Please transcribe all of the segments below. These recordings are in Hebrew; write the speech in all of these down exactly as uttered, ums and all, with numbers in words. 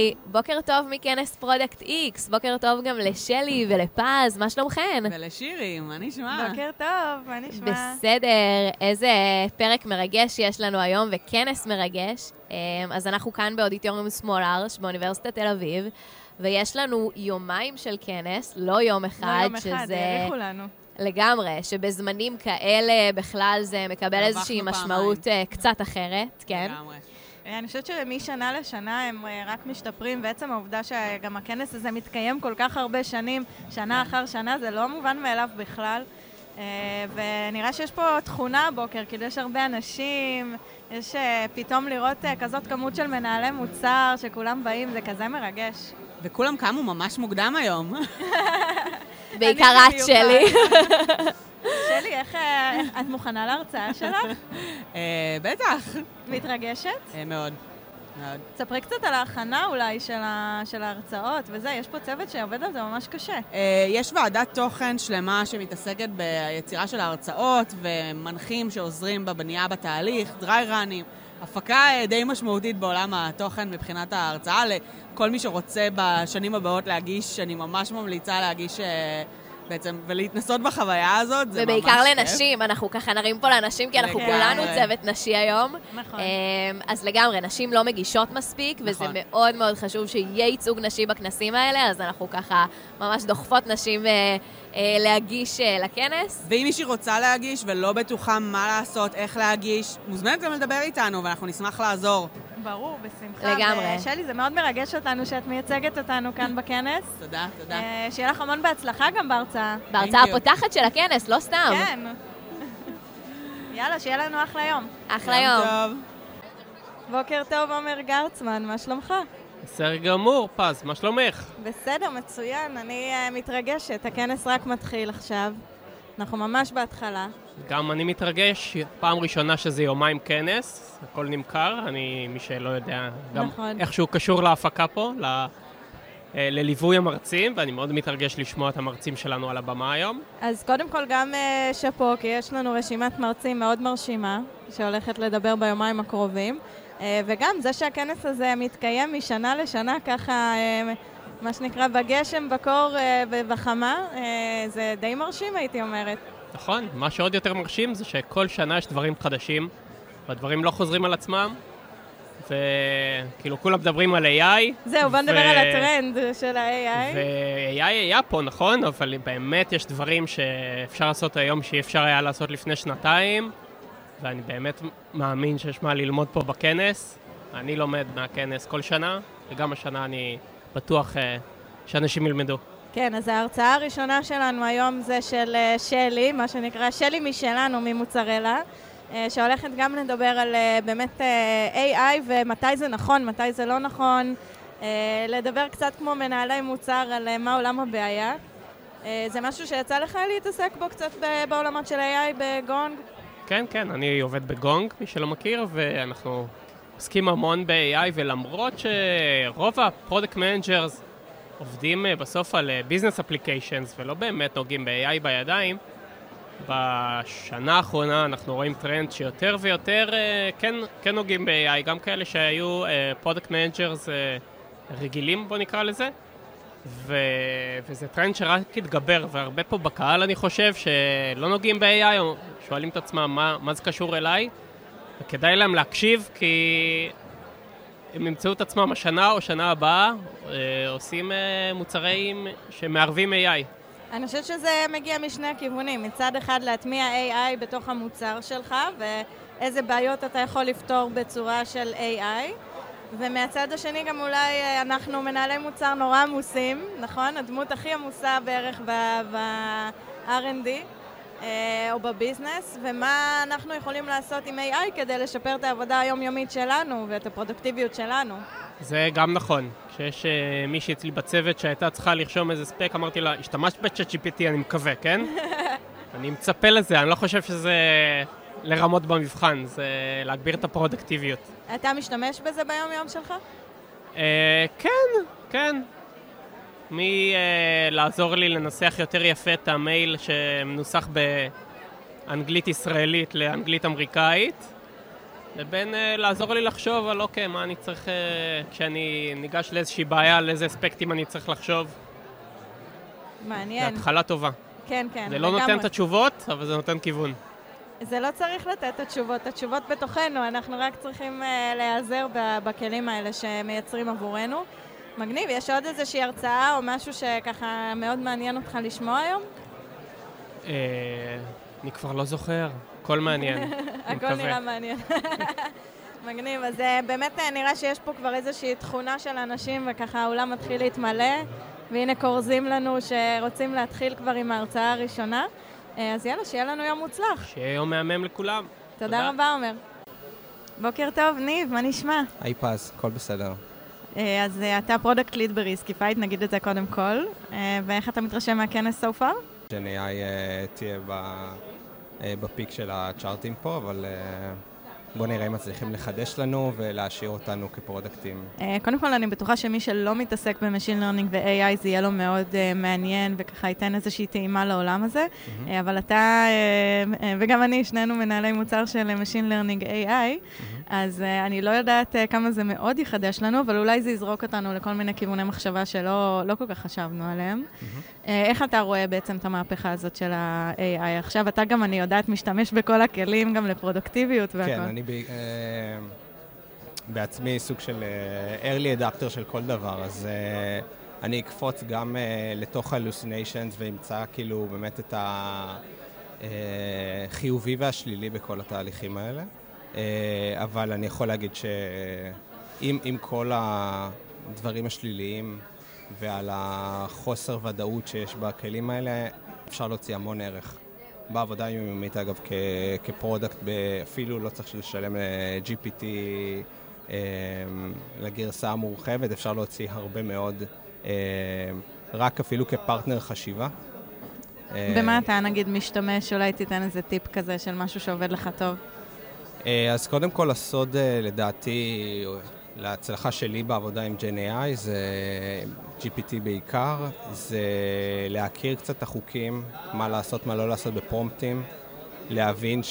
היי, בוקר טוב מכנס פרודקט איקס, בוקר טוב גם לשלי ולפז, מה שלומכן? ולשירי, מה נשמע? בוקר טוב, מה נשמע? בסדר, איזה פרק מרגש יש לנו היום וכנס מרגש. אז אנחנו כאן באודיטוריום סמול ארש באוניברסיטת תל אביב, ויש לנו יומיים של כנס, לא יום אחד, לא יום אחד, שזה... העריכו לנו. לגמרי, שבזמנים כאלה בכלל זה מקבל איזושהי משמעות קצת אחרת, כן? לגמרי. אני חושבת שמשנה לשנה הם רק משתפרים, בעצם העובדה שגם הכנס הזה מתקיים כל כך הרבה שנים, שנה אחר שנה, זה לא מובן מאליו בכלל. ונראה שיש פה תכונה הבוקר, כאילו יש הרבה אנשים, יש פתאום לראות כזאת כמות של מנהלי מוצר, שכולם באים, זה כזה מרגש. וכולם קמו ממש מוקדם היום. בעיקר את שלי. שלי, איך את מוכנה להרצאה שלך? בטח. מתרגשת? מאוד. מאוד. תספרי קצת על ההכנה אולי של ההרצאות וזה, יש פה צוות שעובד על זה ממש קשה. יש ועדת תוכן שלמה שמתעסקת ביצירה של ההרצאות ומנחים שעוזרים בבנייה בתהליך, דריי ראנים. הפקה די משמעותית בעולם התוכן מבחינת ההרצאה. לכל מי שרוצה בשנים הבאות להגיש, אני ממש ממליצה להגיש בעצם, ולהתנסות בחוויה הזאת, זה ממש כיף. ובעיקר לנשים, אנחנו ככה נרים פה לאנשים, כי אנחנו כולנו צוות נשי היום. נכון. אז לגמרי, נשים לא מגישות מספיק, וזה מאוד מאוד חשוב שיהיה ייצוג נשי בכנסים האלה, אז אנחנו ככה ממש דוחפות נשים להגיש לכנס. ואם מישהי רוצה להגיש ולא בטוחה מה לעשות, איך להגיש, מוזמנת גם לדבר איתנו, ואנחנו נשמח לעזור. ברור, בשמחה. לגמרי. ושלי, זה מאוד מרגש אותנו שאת מייצגת אותנו כאן בכנס. תודה, תודה. שיהיה לך המון בהצלחה גם בהרצאה. בהרצאה הפותחת של הכנס, לא סתם. כן. יאללה, שיהיה לנו אחלה יום. אחלה יום. טוב. בוקר טוב, עומר גרצמן, מה שלומך? בסדר גמור, פז, מה שלומך? בסדר, מצוין, אני uh, מתרגשת. הכנס רק מתחיל עכשיו. אנחנו ממש בהתחלה. גם אני מתרגש, פעם ראשונה שזה יומיים כנס, הכל נמכר, אני, מי שלא יודע, גם נכון. איכשהו קשור להפקה פה, ל, אה, לליווי המרצים, ואני מאוד מתרגש לשמוע את המרצים שלנו על הבמה היום. אז קודם כל גם uh, שפו, כי יש לנו רשימת מרצים מאוד מרשימה, שהולכת לדבר ביומיים הקרובים, uh, וגם זה שהכנס הזה מתקיים משנה לשנה, ככה, uh, מה שנקרא, בגשם, בקור uh, ובחמה, uh, זה די מרשים, הייתי אומרת. נכון, מה שעוד יותר מרשים זה שכל שנה יש דברים חדשים, והדברים לא חוזרים על עצמם, וכאילו כולם מדברים על איי איי. זהו, בוא נדבר ו... על הטרנד של ה-איי איי. ו-איי איי היה פה, נכון, אבל באמת יש דברים שאפשר לעשות היום שאי אפשר היה לעשות לפני שנתיים, ואני באמת מאמין שיש מה ללמוד פה בכנס. אני לומד מהכנס כל שנה, וגם השנה אני בטוח שאנשים ילמדו. כן, אז ההרצאה הראשונה שלנו היום זה של שלי, מה שנקרא שלי משלנו, ממוצרלה, שהולכת גם לדבר על באמת איי איי ומתי זה נכון, מתי זה לא נכון, לדבר קצת כמו מנהלי מוצר על מה עולם הבעיה. זה משהו שיצא לך להתעסק בו קצת בעולמות של איי איי בגונג? כן, כן, אני עובד בגונג, מי שלא מכיר, ואנחנו עוסקים המון ב-איי איי, ולמרות שרוב הפרודקט מנג'רס עובדים בסוף על ביזנס אפליקיישנס ולא באמת נוגעים ב-איי איי בידיים, בשנה האחרונה אנחנו רואים טרנד שיותר ויותר כן, כן נוגעים ב-איי איי, גם כאלה שהיו פרודקט מנג'רס רגילים, בוא נקרא לזה, ו... וזה טרנד שרק התגבר, והרבה פה בקהל אני חושב שלא נוגעים ב-איי איי, שואלים את עצמם מה, מה זה קשור אליי, וכדאי להם להקשיב, כי הם ימצאו את עצמם השנה או שנה הבאה, עושים מוצרים שמערבים איי איי. אני חושבת שזה מגיע משני הכיוונים. מצד אחד להטמיע איי איי בתוך המוצר שלך, ואיזה בעיות אתה יכול לפתור בצורה של איי איי. ומהצד השני גם אולי אנחנו מנהלי מוצר נורא עמוסים, נכון? הדמות הכי עמוסה בערך ב-אר אנד די או בביזנס, ומה אנחנו יכולים לעשות עם איי איי כדי לשפר את העבודה היומיומית שלנו ואת הפרודוקטיביות שלנו. זה גם נכון. כשיש uh, מישהי אצלי בצוות שהייתה צריכה לרשום איזה ספק, אמרתי לה, השתמשת ב-צ'אט ג'י פי טי, אני מקווה, כן? אני מצפה לזה, אני לא חושב שזה לרמות במבחן, זה להגביר את הפרודקטיביות. אתה משתמש בזה ביום יום שלך? Uh, כן, כן. מי uh, לעזור לי לנסח יותר יפה את המייל שמנוסח באנגלית ישראלית לאנגלית אמריקאית, לבין uh, לעזור לי לחשוב על אוקיי, מה אני צריך, uh, כשאני ניגש לאיזושהי בעיה, על איזה אספקטים אני צריך לחשוב. מעניין. זה התחלה טובה. כן, כן. זה לא נותן את התשובות, אבל זה נותן כיוון. זה לא צריך לתת את התשובות, התשובות בתוכנו, אנחנו רק צריכים uh, להיעזר בכלים האלה שמייצרים עבורנו. מגניב, יש עוד איזושהי הרצאה או משהו שככה מאוד מעניין אותך לשמוע היום? אה, אני כבר לא זוכר, הכל מעניין. הכל נראה מעניין. מגניב, אז באמת נראה שיש פה כבר איזושהי תכונה של אנשים וככה האולם מתחיל להתמלא, והנה קורזים לנו שרוצים להתחיל כבר עם ההרצאה הראשונה. אז יאללה, שיהיה לנו יום מוצלח. שיהיה יום מהמם לכולם. תודה רבה, עומר. בוקר טוב, ניב, מה נשמע? היי פז, הכל בסדר. אז אתה פרודקט ליד בריסקיפייט, נגיד את זה קודם כל. ואיך אתה מתרשם מהכנס so far? ג'ן איי איי תהיה בפיק של הצ'ארטים פה, אבל בוא נראה אם מצליחים לחדש לנו ולהשאיר אותנו כפרודקטים. קודם כל, אני בטוחה שמי שלא מתעסק במשין לרנינג ו-איי איי זה יהיה לו מאוד מעניין וככה ייתן איזושהי טעימה לעולם הזה. אבל אתה וגם אני, שנינו מנהלי מוצר של משין לרנינג איי איי, אז אני לא יודעת כמה זה מאוד יחדש לנו, אבל אולי זה יזרוק אותנו לכל מיני כיווני מחשבה שלא לא כל כך חשבנו עליהם. איך אתה רואה בעצם את המהפכה הזאת של ה-איי איי? עכשיו אתה גם, אני יודעת, משתמש בכל הכלים גם לפרודוקטיביות והכל. כן, אני ב... בעצמי סוג של early adapter של כל דבר, אז אני אקפוץ גם לתוך hallucinations ואמצא כאילו באמת את החיובי והשלילי בכל התהליכים האלה. אבל אני יכול להגיד שעם עם כל הדברים השליליים ועל החוסר ודאות שיש בכלים האלה, אפשר להוציא המון ערך. בעבודה היומיומית, אגב, כ- כפרודקט, אפילו לא צריך לשלם ל-ג'י פי טי לגרסה המורחבת, אפשר להוציא הרבה מאוד, רק אפילו כפרטנר חשיבה. במה אתה, נגיד, משתמש? אולי תיתן איזה טיפ כזה של משהו שעובד לך טוב? אז קודם כל, הסוד, לדעתי, להצלחה שלי בעבודה עם ג'ן איי איי, זה ג'י פי טי בעיקר, זה להכיר קצת את החוקים, מה לעשות, מה לא לעשות בפרומפטים, להבין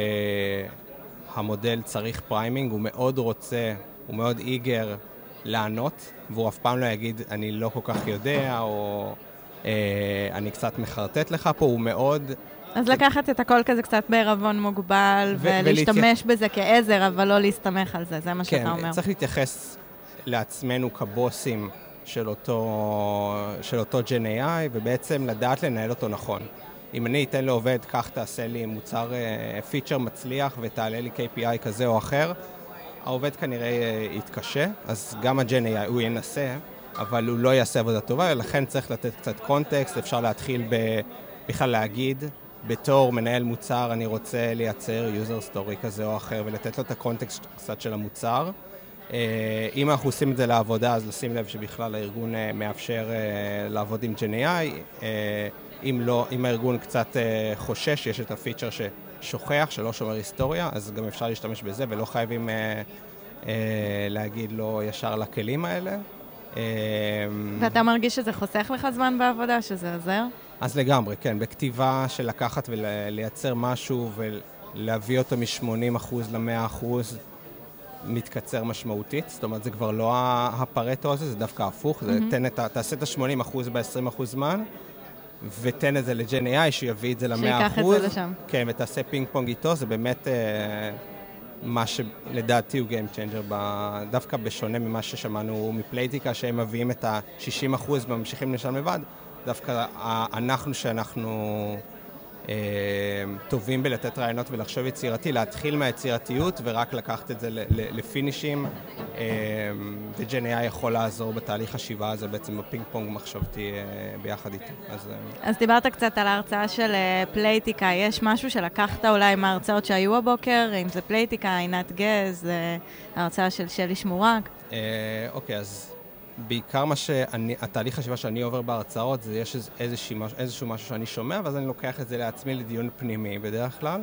שהמודל צריך פריימינג, הוא מאוד רוצה, הוא מאוד איגר לענות, והוא אף פעם לא יגיד, אני לא כל כך יודע, או אה, אני קצת מחרטט לך פה, הוא מאוד... אז לקחת את הכל כזה קצת בערבון מוגבל, ולהשתמש בזה כעזר, אבל לא להסתמך על זה, זה מה שאתה אומר. כן, צריך להתייחס לעצמנו כבוסים של אותו, של אותו ג'ן איי איי, ובעצם לדעת לנהל אותו נכון. אם אני אתן לעובד, כך תעשה לי מוצר פיצ'ר מצליח, ותעלה לי קיי פי איי כזה או אחר, העובד כנראה יתקשה, אז גם הג'ן איי איי הוא ינסה, אבל הוא לא יעשה עבודה טובה, ולכן צריך לתת קצת קונטקסט, אפשר להתחיל בכלל להגיד, בתור מנהל מוצר אני רוצה לייצר יוזר סטורי כזה או אחר ולתת לו את הקונטקסט קצת של המוצר. אם אנחנו עושים את זה לעבודה, אז לשים לב שבכלל הארגון מאפשר לעבוד עם ג'ן איי איי. אם לא, אם הארגון קצת חושש, יש את הפיצ'ר ששוכח, שלא שומר היסטוריה, אז גם אפשר להשתמש בזה ולא חייבים להגיד לו ישר לכלים האלה. ואתה מרגיש שזה חוסך לך זמן בעבודה, שזה עוזר? אז לגמרי, כן. בכתיבה של לקחת ולייצר משהו ולהביא אותו מ-שמונים אחוז ל-מאה אחוז מתקצר משמעותית. זאת אומרת, זה כבר לא הפרטו הזה, זה דווקא הפוך. זה תן את, תעשה את ה-שמונים אחוז ב-עשרים אחוז זמן, ותן את זה לג'ן איי איי, שיביא את זה ל-מאה אחוז. שיקח את זה לשם. כן, ותעשה פינג פונג איתו, זה באמת מה שלדעתי הוא Game Changer, דווקא בשונה ממה ששמענו מפלייטיקה, שהם מביאים את ה-שישים אחוז וממשיכים לשם לבד. דווקא אנחנו שאנחנו אה, טובים בלתת רעיונות ולחשוב יצירתי, להתחיל מהיצירתיות ורק לקחת את זה לפינישים, אה, וג'ן איי איי יכול לעזור בתהליך חשיבה הזה, בעצם בפינג פונג מחשבתי אה, ביחד איתי. אז, אז דיברת קצת על ההרצאה של פלייטיקה, יש משהו שלקחת אולי מההרצאות שהיו הבוקר, אם זה פלייטיקה, עינת גז, ההרצאה של שלי שמורק? אה, אוקיי, אז... בעיקר מה שאני, התהליך חשיבה שאני עובר בהרצאות, זה יש איזשהו, איזשהו משהו שאני שומע, ואז אני לוקח את זה לעצמי לדיון פנימי בדרך כלל.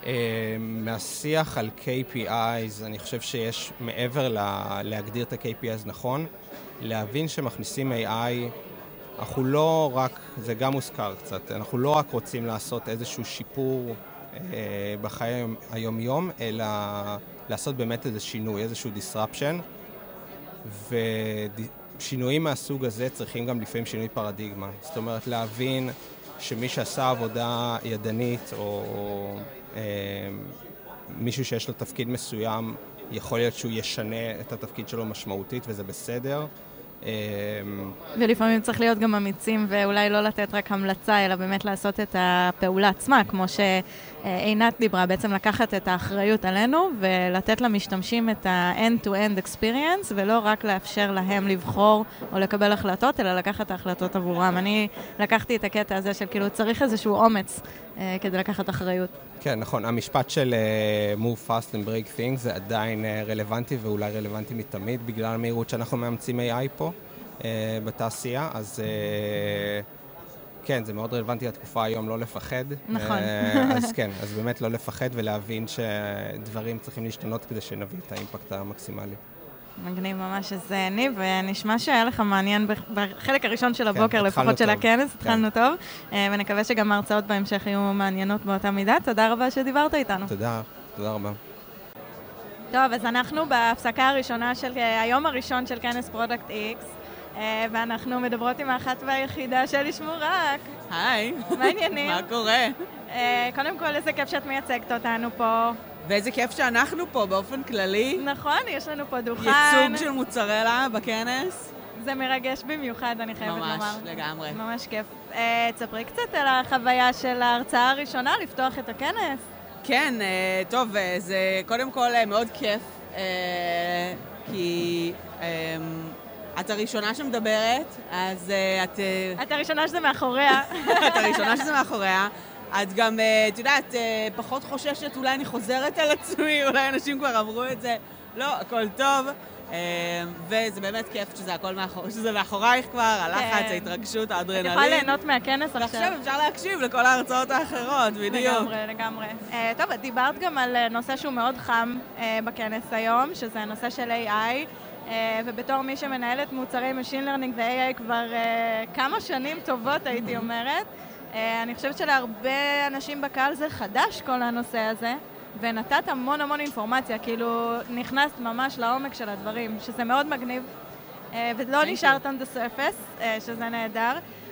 מהשיח על קיי פי איז, אני חושב שיש מעבר לה, להגדיר את ה-קיי פי איז נכון, להבין שמכניסים איי איי, אנחנו לא רק, זה גם מוזכר קצת, אנחנו לא רק רוצים לעשות איזשהו שיפור בחיי היום-יום, אלא לעשות באמת איזה שינוי, איזשהו disruption, ושינויים מהסוג הזה צריכים גם לפעמים שינוי פרדיגמה. זאת אומרת, להבין שמי שעשה עבודה ידנית, או אה, מישהו שיש לו תפקיד מסוים, יכול להיות שהוא ישנה את התפקיד שלו משמעותית, וזה בסדר. ולפעמים צריך להיות גם אמיצים, ואולי לא לתת רק המלצה, אלא באמת לעשות את הפעולה עצמה, כמו שעינת דיברה, בעצם לקחת את האחריות עלינו, ולתת למשתמשים את ה-end-to-end experience, ולא רק לאפשר להם לבחור או לקבל החלטות, אלא לקחת את ההחלטות עבורם. אני לקחתי את הקטע הזה של כאילו צריך איזשהו אומץ אה, כדי לקחת אחריות. כן, נכון. המשפט של uh, move fast and break things זה עדיין uh, רלוונטי, ואולי רלוונטי מתמיד, בגלל המהירות שאנחנו מאמצים איי איי פה uh, בתעשייה. אז uh, כן, זה מאוד רלוונטי לתקופה היום לא לפחד. נכון. Uh, אז כן, אז באמת לא לפחד ולהבין שדברים צריכים להשתנות כדי שנביא את האימפקט המקסימלי. מגניב ממש. אז ניב, ונשמע שהיה לך מעניין בחלק הראשון של הבוקר, לפחות של הכנס, התחלנו טוב, ונקווה שגם ההרצאות בהמשך יהיו מעניינות באותה מידה. תודה רבה שדיברת איתנו. תודה, תודה רבה. טוב, אז אנחנו בהפסקה הראשונה של היום הראשון של כנס פרודקט איקס, ואנחנו מדברות עם האחת והיחידה שלי שמורק. היי. מה העניינים? מה קורה? קודם כל, איזה כיף שאת מייצגת אותנו פה. ואיזה כיף שאנחנו פה באופן כללי. נכון, יש לנו פה דוכן. ייצוג של מוצרלה בכנס. זה מרגש במיוחד, אני חייבת לומר. ממש, לגמרי. ממש כיף. תספרי קצת על החוויה של ההרצאה הראשונה, לפתוח את הכנס. כן, טוב, זה קודם כל מאוד כיף, כי את הראשונה שמדברת, אז את... את הראשונה שזה מאחוריה. את הראשונה שזה מאחוריה. את גם, את יודעת, פחות חוששת, אולי אני חוזרת על עצמי, אולי אנשים כבר אמרו את זה. לא, הכל טוב. וזה באמת כיף שזה הכל מאחור, שזה מאחורייך כבר, הלחץ, ההתרגשות, האדרנלין. את יכולה ליהנות מהכנס עכשיו. ועכשיו אפשר להקשיב לכל ההרצאות האחרות, בדיוק. לגמרי, לגמרי. טוב, את דיברת גם על נושא שהוא מאוד חם בכנס היום, שזה הנושא של איי איי, ובתור מי שמנהלת מוצרי Machine Learning ו-איי איי כבר כמה שנים טובות, הייתי אומרת, אני חושבת שלהרבה אנשים בקהל זה חדש כל הנושא הזה, ונתת המון המון אינפורמציה, כאילו נכנסת ממש לעומק של הדברים, שזה מאוד מגניב, ולא נשארת on the surface, שזה נהדר.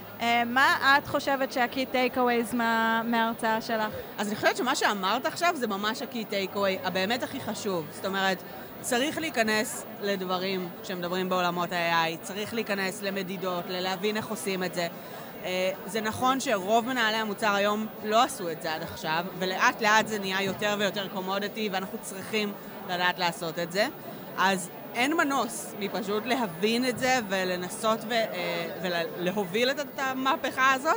מה את חושבת שה-key takeaways מההרצאה שלך? אז אני חושבת שמה שאמרת עכשיו זה ממש ה-key takeaway, הבאמת הכי חשוב. זאת אומרת, צריך להיכנס לדברים שמדברים בעולמות ה-איי איי, צריך להיכנס למדידות, ללהבין איך עושים את זה. זה נכון שרוב מנהלי המוצר היום לא עשו את זה עד עכשיו, ולאט לאט זה נהיה יותר ויותר קומודיטי, ואנחנו צריכים לדעת לעשות את זה. אז אין מנוס מפשוט להבין את זה ולנסות ו- ולהוביל את המהפכה הזאת,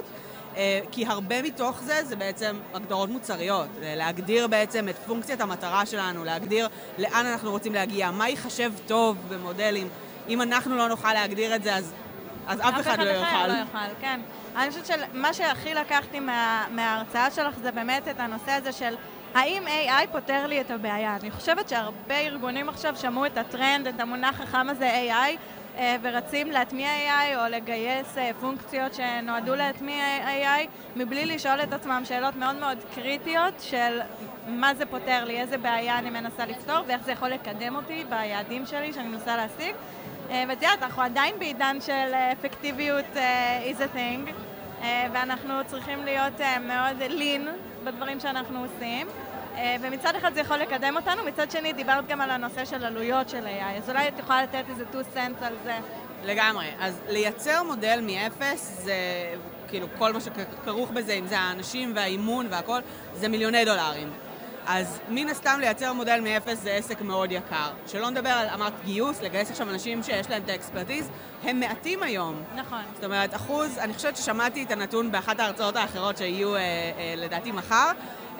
כי הרבה מתוך זה זה בעצם הגדרות מוצריות, להגדיר בעצם את פונקציית המטרה שלנו, להגדיר לאן אנחנו רוצים להגיע, מה ייחשב טוב במודלים. אם אנחנו לא נוכל להגדיר את זה, אז אז אף אחד לא יוכל. לא יוכל, כן. אני חושבת שמה שהכי לקחתי מה, מההרצאה שלך זה באמת את הנושא הזה של האם איי איי פותר לי את הבעיה. אני חושבת שהרבה ארגונים עכשיו שמעו את הטרנד, את המונח החם הזה איי איי, ורצים להטמיע איי איי או לגייס פונקציות שנועדו להטמיע איי איי, מבלי לשאול את עצמם שאלות מאוד מאוד קריטיות של מה זה פותר לי, איזה בעיה אני מנסה לפתור, ואיך זה יכול לקדם אותי ביעדים שלי שאני מנסה להשיג. ותראה, אנחנו עדיין בעידן של אפקטיביות is a thing, ואנחנו צריכים להיות מאוד lean בדברים שאנחנו עושים, ומצד אחד זה יכול לקדם אותנו, מצד שני דיברת גם על הנושא של עלויות של איי איי, אז אולי את יכולה לתת איזה two cents על זה. לגמרי, אז לייצר מודל מאפס, זה כאילו כל מה שכרוך בזה, אם זה האנשים והאימון והכל, זה מיליוני דולרים. אז מן הסתם לייצר מודל מאפס זה עסק מאוד יקר. שלא נדבר על אמרת גיוס, לגייס עכשיו אנשים שיש להם את האקספרטיז, הם מעטים היום. נכון. זאת אומרת, אחוז, אני חושבת ששמעתי את הנתון באחת ההרצאות האחרות שיהיו אה, אה, לדעתי מחר, אה,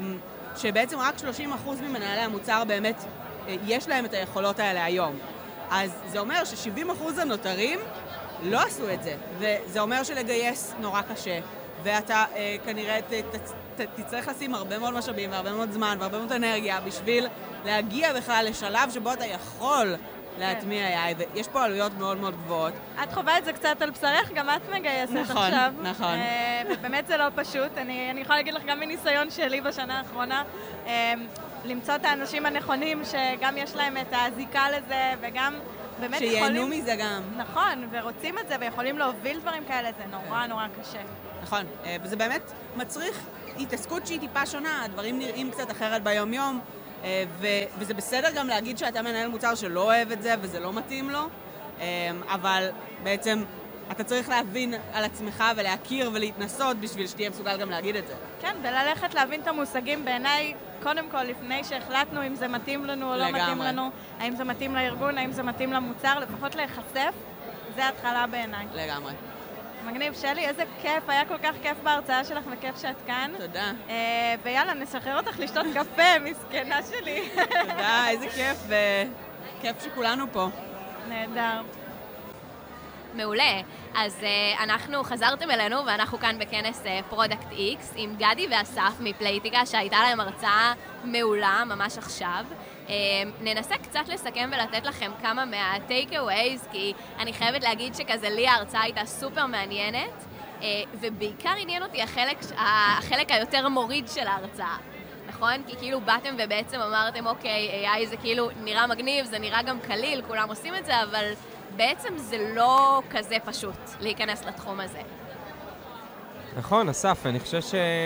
שבעצם רק שלושים אחוז ממנהלי המוצר באמת אה, יש להם את היכולות האלה היום. אז זה אומר ש-שבעים אחוז הנותרים לא עשו את זה, וזה אומר שלגייס נורא קשה, ואתה אה, כנראה ת, ת, ת, תצטרך לשים הרבה מאוד משאבים והרבה מאוד זמן והרבה מאוד אנרגיה בשביל להגיע בכלל לשלב שבו אתה יכול להטמיע איי איי, ויש פה עלויות מאוד מאוד גבוהות. את חווה את זה קצת על בשרך, גם את מגייסת נכון, עכשיו. נכון, נכון. ובאמת זה לא פשוט, אני, אני יכולה להגיד לך גם מניסיון שלי בשנה האחרונה. למצוא את האנשים הנכונים שגם יש להם את הזיקה לזה, וגם באמת יכולים... שיהנו מזה גם. נכון, ורוצים את זה, ויכולים להוביל דברים כאלה, זה נורא נורא קשה. נכון, וזה באמת מצריך התעסקות שהיא טיפה שונה, הדברים נראים קצת אחרת ביום-יום, וזה בסדר גם להגיד שאתה מנהל מוצר שלא אוהב את זה וזה לא מתאים לו, אבל בעצם אתה צריך להבין על עצמך ולהכיר ולהתנסות בשביל שתהיה מסוגל גם להגיד את זה. כן, וללכת להבין את המושגים בעיניי, קודם כל, לפני שהחלטנו אם זה מתאים לנו או לא לגמרי. מתאים לנו, האם זה מתאים לארגון, האם זה מתאים למוצר, לפחות להיחשף, זה התחלה בעיניי. לגמרי. מגניב, שלי, איזה כיף, היה כל כך כיף בהרצאה שלך וכיף שאת כאן. תודה. אה, ויאללה, נשחרר אותך לשתות קפה, מסכנה שלי. תודה, איזה כיף, וכיף שכולנו פה. נהדר. מעולה. אז uh, אנחנו חזרתם אלינו, ואנחנו כאן בכנס פרודקט uh, איקס עם גדי ואסף מפלייטיקה, שהייתה להם הרצאה מעולה ממש עכשיו. Uh, ננסה קצת לסכם ולתת לכם כמה מה-takeaways, כי אני חייבת להגיד שכזה לי ההרצאה הייתה סופר מעניינת, uh, ובעיקר עניין אותי החלק, החלק היותר מוריד של ההרצאה. נכון? כי כאילו באתם ובעצם אמרתם, אוקיי, איי איי זה כאילו נראה מגניב, זה נראה גם קליל, כולם עושים את זה, אבל בעצם זה לא כזה פשוט להיכנס לתחום הזה. נכון, אסף, אני חושב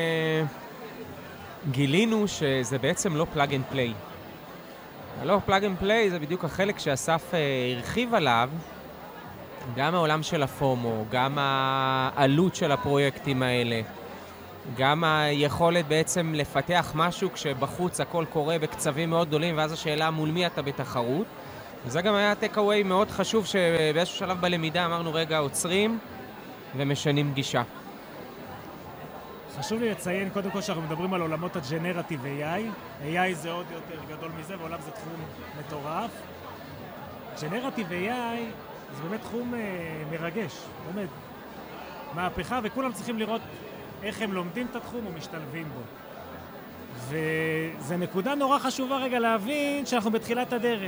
שגילינו שזה בעצם לא פלאג אנד פליי. לא, פלאג אנד פליי זה בדיוק החלק שאסף הרחיב עליו, גם העולם של הפומו, גם העלות של הפרויקטים האלה, גם היכולת בעצם לפתח משהו כשבחוץ הכל קורה בקצבים מאוד גדולים, ואז השאלה מול מי אתה בתחרות. וזה גם היה טייק-אווי מאוד חשוב, שבאיזשהו שלב בלמידה אמרנו, רגע, עוצרים ומשנים גישה. חשוב לי לציין, קודם כל שאנחנו מדברים על עולמות הג'נרטיב איי איי. איי איי זה עוד יותר גדול מזה, ועולם זה תחום מטורף. ג'נרטיב איי איי זה באמת תחום אה, מרגש, באמת. מהפכה, וכולם צריכים לראות איך הם לומדים את התחום ומשתלבים בו. וזו נקודה נורא חשובה רגע להבין שאנחנו בתחילת הדרך.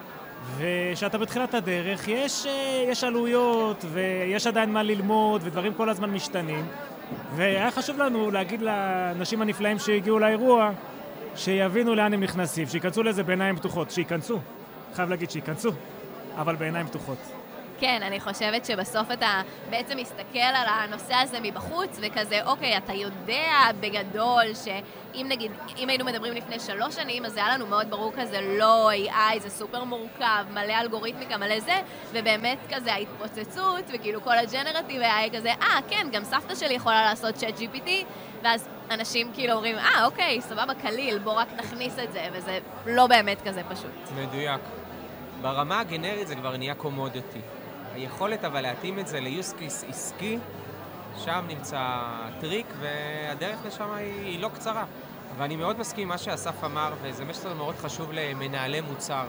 ושאתה בתחילת הדרך, יש, יש עלויות ויש עדיין מה ללמוד ודברים כל הזמן משתנים. והיה חשוב לנו להגיד לאנשים הנפלאים שהגיעו לאירוע, שיבינו לאן הם נכנסים, שיכנסו לזה בעיניים פתוחות, שיכנסו. חייב להגיד שיכנסו, אבל בעיניים פתוחות. כן, אני חושבת שבסוף אתה בעצם מסתכל על הנושא הזה מבחוץ, וכזה, אוקיי, אתה יודע בגדול שאם נגיד, אם היינו מדברים לפני שלוש שנים, אז זה היה לנו מאוד ברור כזה, לא, איי איי זה סופר מורכב, מלא אלגוריתמיקה, מלא זה, ובאמת כזה ההתפוצצות, וכאילו כל הג'נרטיב היה כזה, אה, כן, גם סבתא שלי יכולה לעשות צ'אט ג'י פי טי, ואז אנשים כאילו אומרים, אה, אוקיי, סבבה, קליל, בוא רק נכניס את זה, וזה לא באמת כזה פשוט. מדויק. ברמה הגנרית זה כבר נהיה קומודיטי. היכולת אבל להתאים את זה ל-use case עסקי, שם נמצא טריק, והדרך לשם היא, היא לא קצרה. ואני מאוד מסכים עם מה שאסף אמר, וזה משהו מאוד חשוב למנהלי מוצר.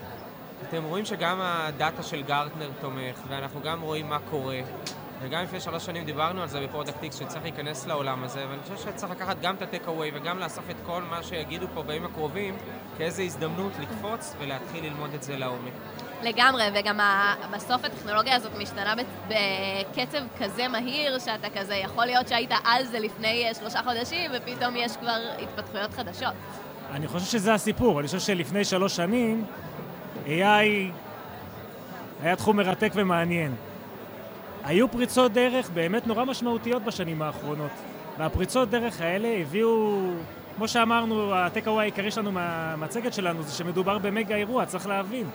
אתם רואים שגם הדאטה של גרטנר תומך, ואנחנו גם רואים מה קורה. וגם לפני שלוש שנים דיברנו על זה בפרודקט איקס, שצריך להיכנס לעולם הזה, ואני חושב שצריך לקחת גם את הטייק-אווי וגם לאסוף את כל מה שיגידו פה בימים הקרובים, כאיזו הזדמנות לקפוץ ולהתחיל ללמוד את זה לעומק. לגמרי, וגם בסוף הטכנולוגיה הזאת משתנה בקצב כזה מהיר, שאתה כזה יכול להיות שהיית על זה לפני שלושה חודשים, ופתאום יש כבר התפתחויות חדשות. אני חושב שזה הסיפור. אני חושב שלפני שלוש שנים, איי איי היה תחום מרתק ומעניין. היו פריצות דרך באמת נורא משמעותיות בשנים האחרונות. והפריצות דרך האלה הביאו, כמו שאמרנו, הטייק-אווי העיקרי שלנו מהמצגת שלנו, זה שמדובר במגה אירוע, צריך להבין.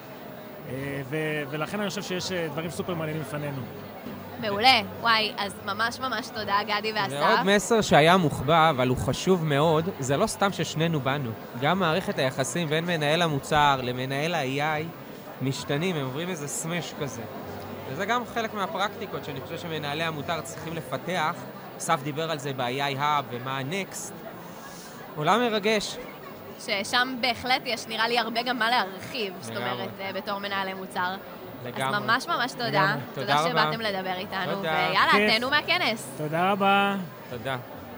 ו- ולכן אני חושב שיש דברים סופר מעניינים לפנינו. מעולה, וואי, אז ממש ממש תודה גדי ואסף. ועוד מסר שהיה מוחבא, אבל הוא חשוב מאוד, זה לא סתם ששנינו באנו. גם מערכת היחסים בין מנהל המוצר למנהל ה-איי איי משתנים, הם עוברים איזה סמש כזה. וזה גם חלק מהפרקטיקות שאני חושב שמנהלי המוצר צריכים לפתח. אסף דיבר על זה ב-איי איי Hub ומה ה-Next. עולם מרגש. ששם בהחלט יש נראה לי הרבה גם מה להרחיב, זאת אומרת, בתור מנהלי מוצר. לגמרי. אז ממש ממש תודה. תודה שבאתם לדבר איתנו, ויאללה, תהנו מהכנס. תודה רבה. תודה.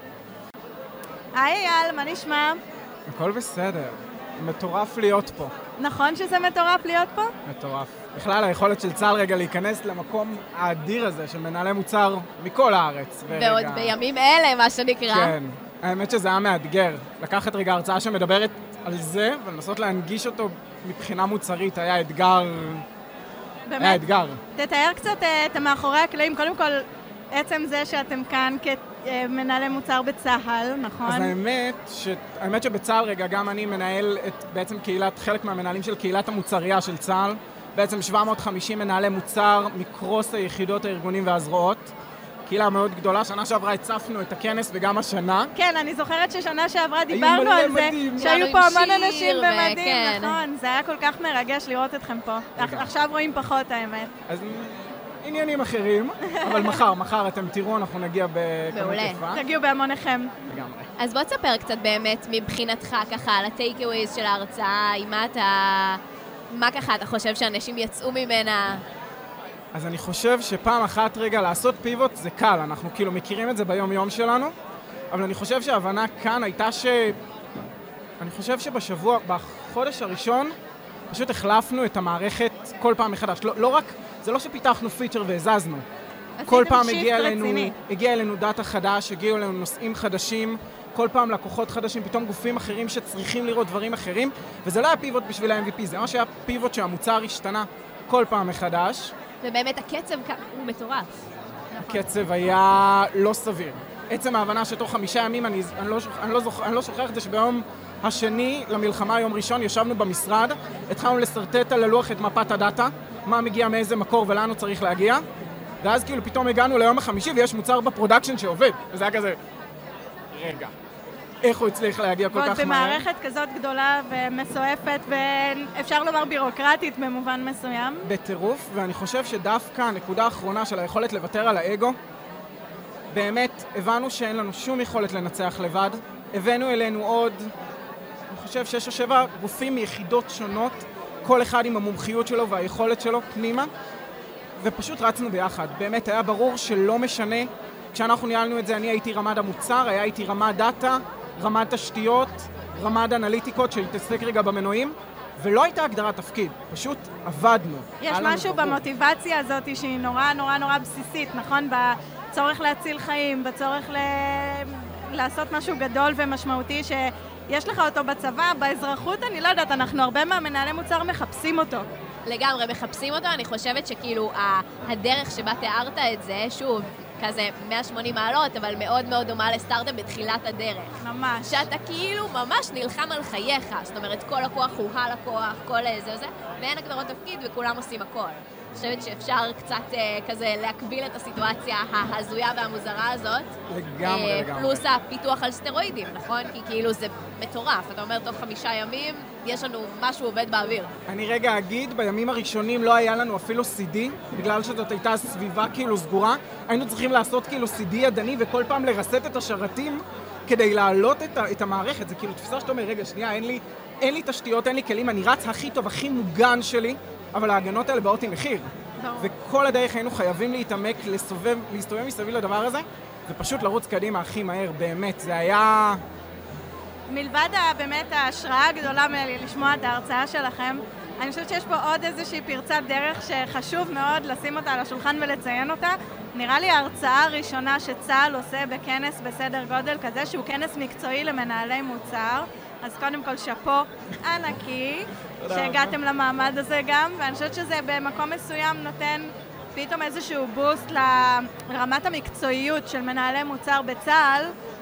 היי אייל, מה נשמע? הכל בסדר. מטורף להיות פה. נכון שזה מטורף להיות פה? מטורף. בכלל, היכולת של צה"ל רגע להיכנס למקום האדיר הזה של מנהלי מוצר מכל הארץ. ועוד בימים אלה, מה שנקרא. כן. האמת שזה היה מאתגר. לקחת רגע הרצאה שמדברת על זה, ולנסות להנגיש אותו מבחינה מוצרית היה אתגר... באמת? היה אתגר. תתאר קצת את המאחורי הקלעים. קודם כל, עצם זה שאתם כאן כמנהלי מוצר בצהל, נכון? אז האמת, ש... האמת שבצהל רגע גם אני מנהל את בעצם קהילת, חלק מהמנהלים של קהילת המוצריה של צהל, בעצם שבע מאות וחמישים מנהלי מוצר מקרוס היחידות, הארגונים והזרועות. קהילה מאוד גדולה, שנה שעברה הצפנו את הכנס וגם השנה. כן, אני זוכרת ששנה שעברה דיברנו על זה, שהיו פה המון אנשים במדים, נכון, זה היה כל כך מרגש לראות אתכם פה. עכשיו רואים פחות האמת. אז עניינים אחרים, אבל מחר, מחר אתם תראו, אנחנו נגיע בכמות יפה. תגיעו בהמוניכם. לגמרי. אז בוא תספר קצת באמת מבחינתך ככה על הטייק-אווייז של ההרצאה, עם מה אתה... מה ככה אתה חושב שאנשים יצאו ממנה? אז אני חושב שפעם אחת רגע לעשות פיבוט זה קל, אנחנו כאילו מכירים את זה ביום יום שלנו, אבל אני חושב שההבנה כאן הייתה ש... אני חושב שבשבוע, בחודש הראשון, פשוט החלפנו את המערכת כל פעם מחדש. לא, לא רק, זה לא שפיתחנו פיצ'ר והזזנו. כל פעם הגיע אלינו, הגיע אלינו דאטה חדש, הגיעו אלינו נושאים חדשים, כל פעם לקוחות חדשים, פתאום גופים אחרים שצריכים לראות דברים אחרים, וזה לא היה פיבוט בשביל ה-אם וי פי, זה מה שהיה פיבוט שהמוצר השתנה כל פעם מחדש. ובאמת הקצב הוא מטורף. הקצב היה לא סביר. עצם ההבנה שתוך חמישה ימים, אני, אני, לא, אני, לא זוכ, אני לא שוכח את זה שביום השני למלחמה, יום ראשון, ישבנו במשרד, התחלנו לסרטט על הלוח את מפת הדאטה, מה מגיע מאיזה מקור ולאן הוא צריך להגיע, ואז כאילו פתאום הגענו ליום החמישי ויש מוצר בפרודקשן שעובד, וזה היה כזה, רגע, איך הוא הצליח להגיע כל כך מהר? ועוד במערכת כזאת גדולה ומסועפת ואפשר לומר בירוקרטית במובן מסוים. בטירוף, ואני חושב שדווקא הנקודה האחרונה של היכולת לוותר על האגו, באמת הבנו שאין לנו שום יכולת לנצח לבד, הבאנו אלינו עוד, אני חושב שש או שבע גופים מיחידות שונות, כל אחד עם המומחיות שלו והיכולת שלו פנימה, ופשוט רצנו ביחד. באמת היה ברור שלא משנה, כשאנחנו ניהלנו את זה אני הייתי רמ"ד המוצר, היה איתי רמ"ד דאטה, רמ"ד תשתיות, רמ"ד אנליטיקות שהתעסק רגע במנועים, ולא הייתה הגדרת תפקיד, פשוט עבדנו. יש משהו במוטיבציה הזאת שהיא נורא נורא נורא בסיסית, נכון? בצורך להציל חיים, בצורך ל... לעשות משהו גדול ומשמעותי שיש לך אותו בצבא, באזרחות, אני לא יודעת, אנחנו הרבה מהמנהלי מוצר מחפשים אותו. לגמרי, מחפשים אותו, אני חושבת שכאילו הדרך שבה תיארת את זה, שוב, כזה מאה ושמונים מעלות, אבל מאוד מאוד דומה לסטארט-אפ בתחילת הדרך. ממש. שאתה כאילו ממש נלחם על חייך, זאת אומרת, כל לקוח הוא הלקוח, כל זה וזה, ואין הגדרות תפקיד וכולם עושים הכל. אני חושבת שאפשר קצת אה, כזה להקביל את הסיטואציה ההזויה והמוזרה הזאת. לגמרי, אה, לגמרי. פלוס הפיתוח על סטרואידים, נכון? כי כאילו זה מטורף. אתה אומר, תוך חמישה ימים יש לנו משהו עובד באוויר. אני רגע אגיד, בימים הראשונים לא היה לנו אפילו סי די, בגלל שזאת הייתה סביבה כאילו סגורה. היינו צריכים לעשות כאילו סי די ידני וכל פעם לרסט את השרתים כדי להעלות את, את המערכת. זה כאילו תפיסה שאתה אומר, רגע, שנייה, אין לי, אין לי תשתיות, אין לי כלים, אני רץ הכי טוב, הכי מוגן שלי, אבל ההגנות האלה באות עם מחיר. וכל הדרך היינו חייבים להתעמק, לסובב, להסתובב מסביב לדבר הזה, ופשוט לרוץ קדימה הכי מהר, באמת. זה היה... מלבד באמת ההשראה הגדולה לשמוע את ההרצאה שלכם, אני חושבת שיש פה עוד איזושהי פרצת דרך שחשוב מאוד לשים אותה על השולחן ולציין אותה. נראה לי ההרצאה הראשונה שצה"ל עושה בכנס בסדר גודל כזה, שהוא כנס מקצועי למנהלי מוצר. אז קודם כל שפו ענקי, שהגעתם למעמד הזה גם, ואני חושבת שזה במקום מסוים נותן פתאום איזשהו בוסט לרמת המקצועיות של מנהלי מוצר בצה"ל,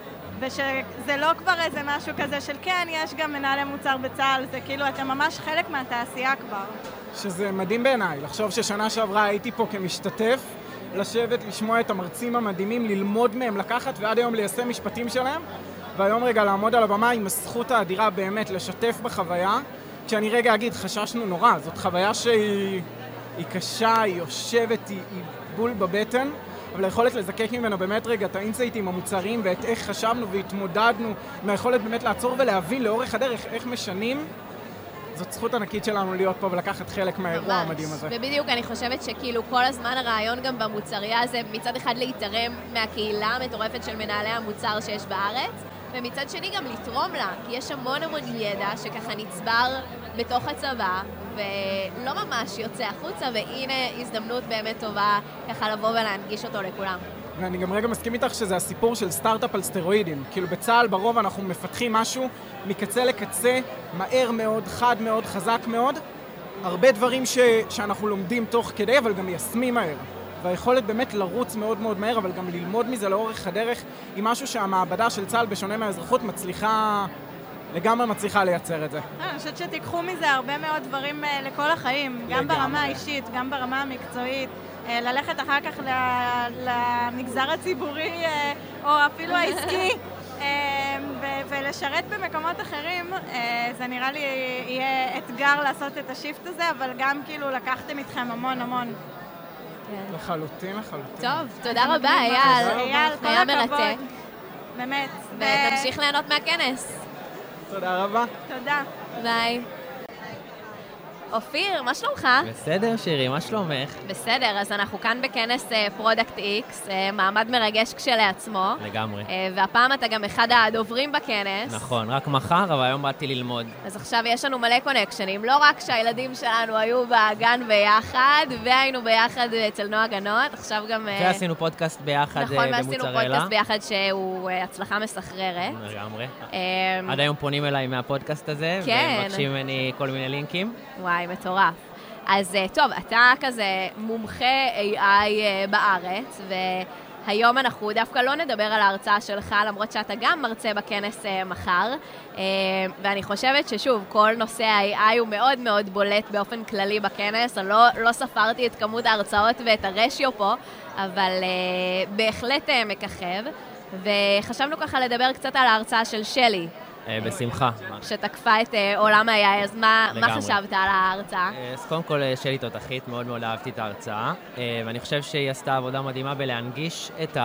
ושזה לא כבר איזה משהו כזה של כן, יש גם מנהלי מוצר בצה"ל, זה כאילו אתם ממש חלק מהתעשייה כבר. שזה מדהים בעיניי, לחשוב ששנה שעברה הייתי פה כמשתתף, לשבת, לשמוע את המרצים המדהימים, ללמוד מהם, לקחת ועד היום ליישם משפטים שלהם, והיום רגע לעמוד על הבמה עם הזכות האדירה באמת לשתף בחוויה, כשאני רגע אגיד, חששנו נורא, זאת חוויה שהיא היא קשה, היא יושבת, היא, היא בול בבטן, אבל היכולת לזקק ממנו באמת רגע את האינסייטים המוצרים ואת איך חשבנו והתמודדנו, מהיכולת באמת לעצור ולהבין לאורך הדרך איך משנים, זאת זכות ענקית שלנו להיות פה ולקחת חלק מהאירוע המדהים הזה. ובדיוק אני חושבת שכאילו כל הזמן הרעיון גם במוצריה הזה מצד אחד להתערם מהקהילה המטורפת של מנהלי המוצר שיש בארץ, ומצד שני גם לתרום לה, כי יש המון המון ידע שככה נצבר בתוך הצבא ולא ממש יוצא החוצה, והנה הזדמנות באמת טובה ככה לבוא ולהנגיש אותו לכולם. ואני גם רגע מסכים איתך שזה הסיפור של סטארט-אפ על סטרואידים. כאילו בצה"ל ברוב אנחנו מפתחים משהו מקצה לקצה, מהר מאוד, חד מאוד, חזק מאוד. הרבה דברים ש... שאנחנו לומדים תוך כדי, אבל גם מיישמים מהר. והיכולת באמת לרוץ מאוד מאוד מהר, אבל גם ללמוד מזה לאורך הדרך, היא משהו שהמעבדה של צה"ל בשונה מהאזרחות מצליחה, לגמרי מצליחה לייצר את זה. אני חושבת שתיקחו מזה הרבה מאוד דברים לכל החיים, גם ברמה האישית, גם ברמה המקצועית. ללכת אחר כך למגזר הציבורי או אפילו העסקי ולשרת במקומות אחרים, זה נראה לי יהיה אתגר לעשות את השיפט הזה, אבל גם כאילו לקחתם איתכם המון המון. לחלוטין, לחלוטין. טוב, תודה רבה, אייל. אייל, כל היה הכבוד. מרתק. באמת. ותמשיך ליהנות מהכנס. תודה רבה. תודה. ביי. אופיר, מה שלומך? בסדר, שירי, מה שלומך? בסדר, אז אנחנו כאן בכנס פרודקט איקס, מעמד מרגש כשלעצמו. לגמרי. והפעם אתה גם אחד הדוברים בכנס. נכון, רק מחר, אבל היום באתי ללמוד. אז עכשיו יש לנו מלא קונקשנים, לא רק שהילדים שלנו היו בגן ביחד, והיינו ביחד אצל נועה גנות, עכשיו גם... ועשינו פודקאסט ביחד במוצרלה. נכון, ועשינו פודקאסט ביחד שהוא הצלחה מסחררת. לגמרי. עד היום פונים אליי מהפודקאסט הזה, ומבקשים ממני כל מיני לינקים. וואי, מטורף. אז טוב, אתה כזה מומחה איי איי בארץ, והיום אנחנו דווקא לא נדבר על ההרצאה שלך, למרות שאתה גם מרצה בכנס מחר, ואני חושבת ששוב, כל נושא ה-איי איי הוא מאוד מאוד בולט באופן כללי בכנס, אני לא, לא ספרתי את כמות ההרצאות ואת הרשיו פה, אבל בהחלט מככב, וחשבנו ככה לדבר קצת על ההרצאה של שלי. בשמחה. שתקפה את עולם ה-איי איי, אז מה חשבת על ההרצאה? אז קודם כל, שלי תותחית, מאוד מאוד אהבתי את ההרצאה, ואני חושב שהיא עשתה עבודה מדהימה בלהנגיש את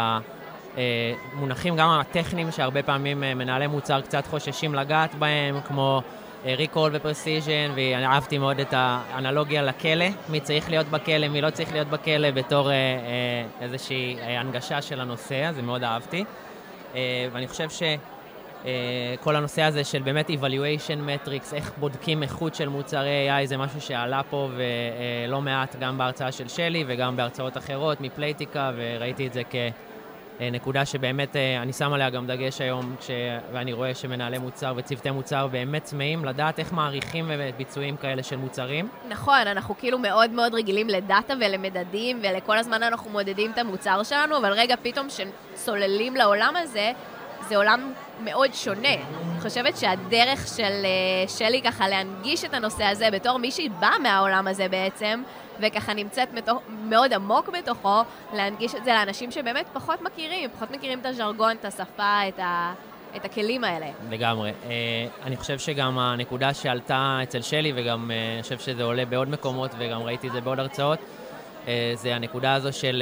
המונחים, גם הטכניים, שהרבה פעמים מנהלי מוצר קצת חוששים לגעת בהם, כמו ריקול ופרסיז'ן, ואני אהבתי מאוד את האנלוגיה לכלא, מי צריך להיות בכלא, מי לא צריך להיות בכלא, בתור איזושהי הנגשה של הנושא, אז מאוד אהבתי. ואני חושב ש... Uh, כל הנושא הזה של באמת evaluation metrics, איך בודקים איכות של מוצרי איי איי, זה משהו שעלה פה ולא uh, מעט גם בהרצאה של שלי וגם בהרצאות אחרות מפלייטיקה, וראיתי את זה כנקודה שבאמת uh, אני שם עליה גם דגש היום, כש... ואני רואה שמנהלי מוצר וצוותי מוצר באמת צמאים לדעת איך מעריכים וביצועים כאלה של מוצרים. נכון, אנחנו כאילו מאוד מאוד רגילים לדאטה ולמדדים, ולכל הזמן אנחנו מודדים את המוצר שלנו, אבל רגע פתאום שצוללים לעולם הזה, זה עולם מאוד שונה. אני חושבת שהדרך של שלי ככה להנגיש את הנושא הזה בתור מישהי באה מהעולם הזה בעצם, וככה נמצאת מתוך, מאוד עמוק בתוכו, להנגיש את זה לאנשים שבאמת פחות מכירים, פחות מכירים את הז'רגון, את השפה, את, ה, את הכלים האלה. לגמרי. אני חושב שגם הנקודה שעלתה אצל שלי, וגם אני חושב שזה עולה בעוד מקומות, וגם ראיתי את זה בעוד הרצאות, זה הנקודה הזו של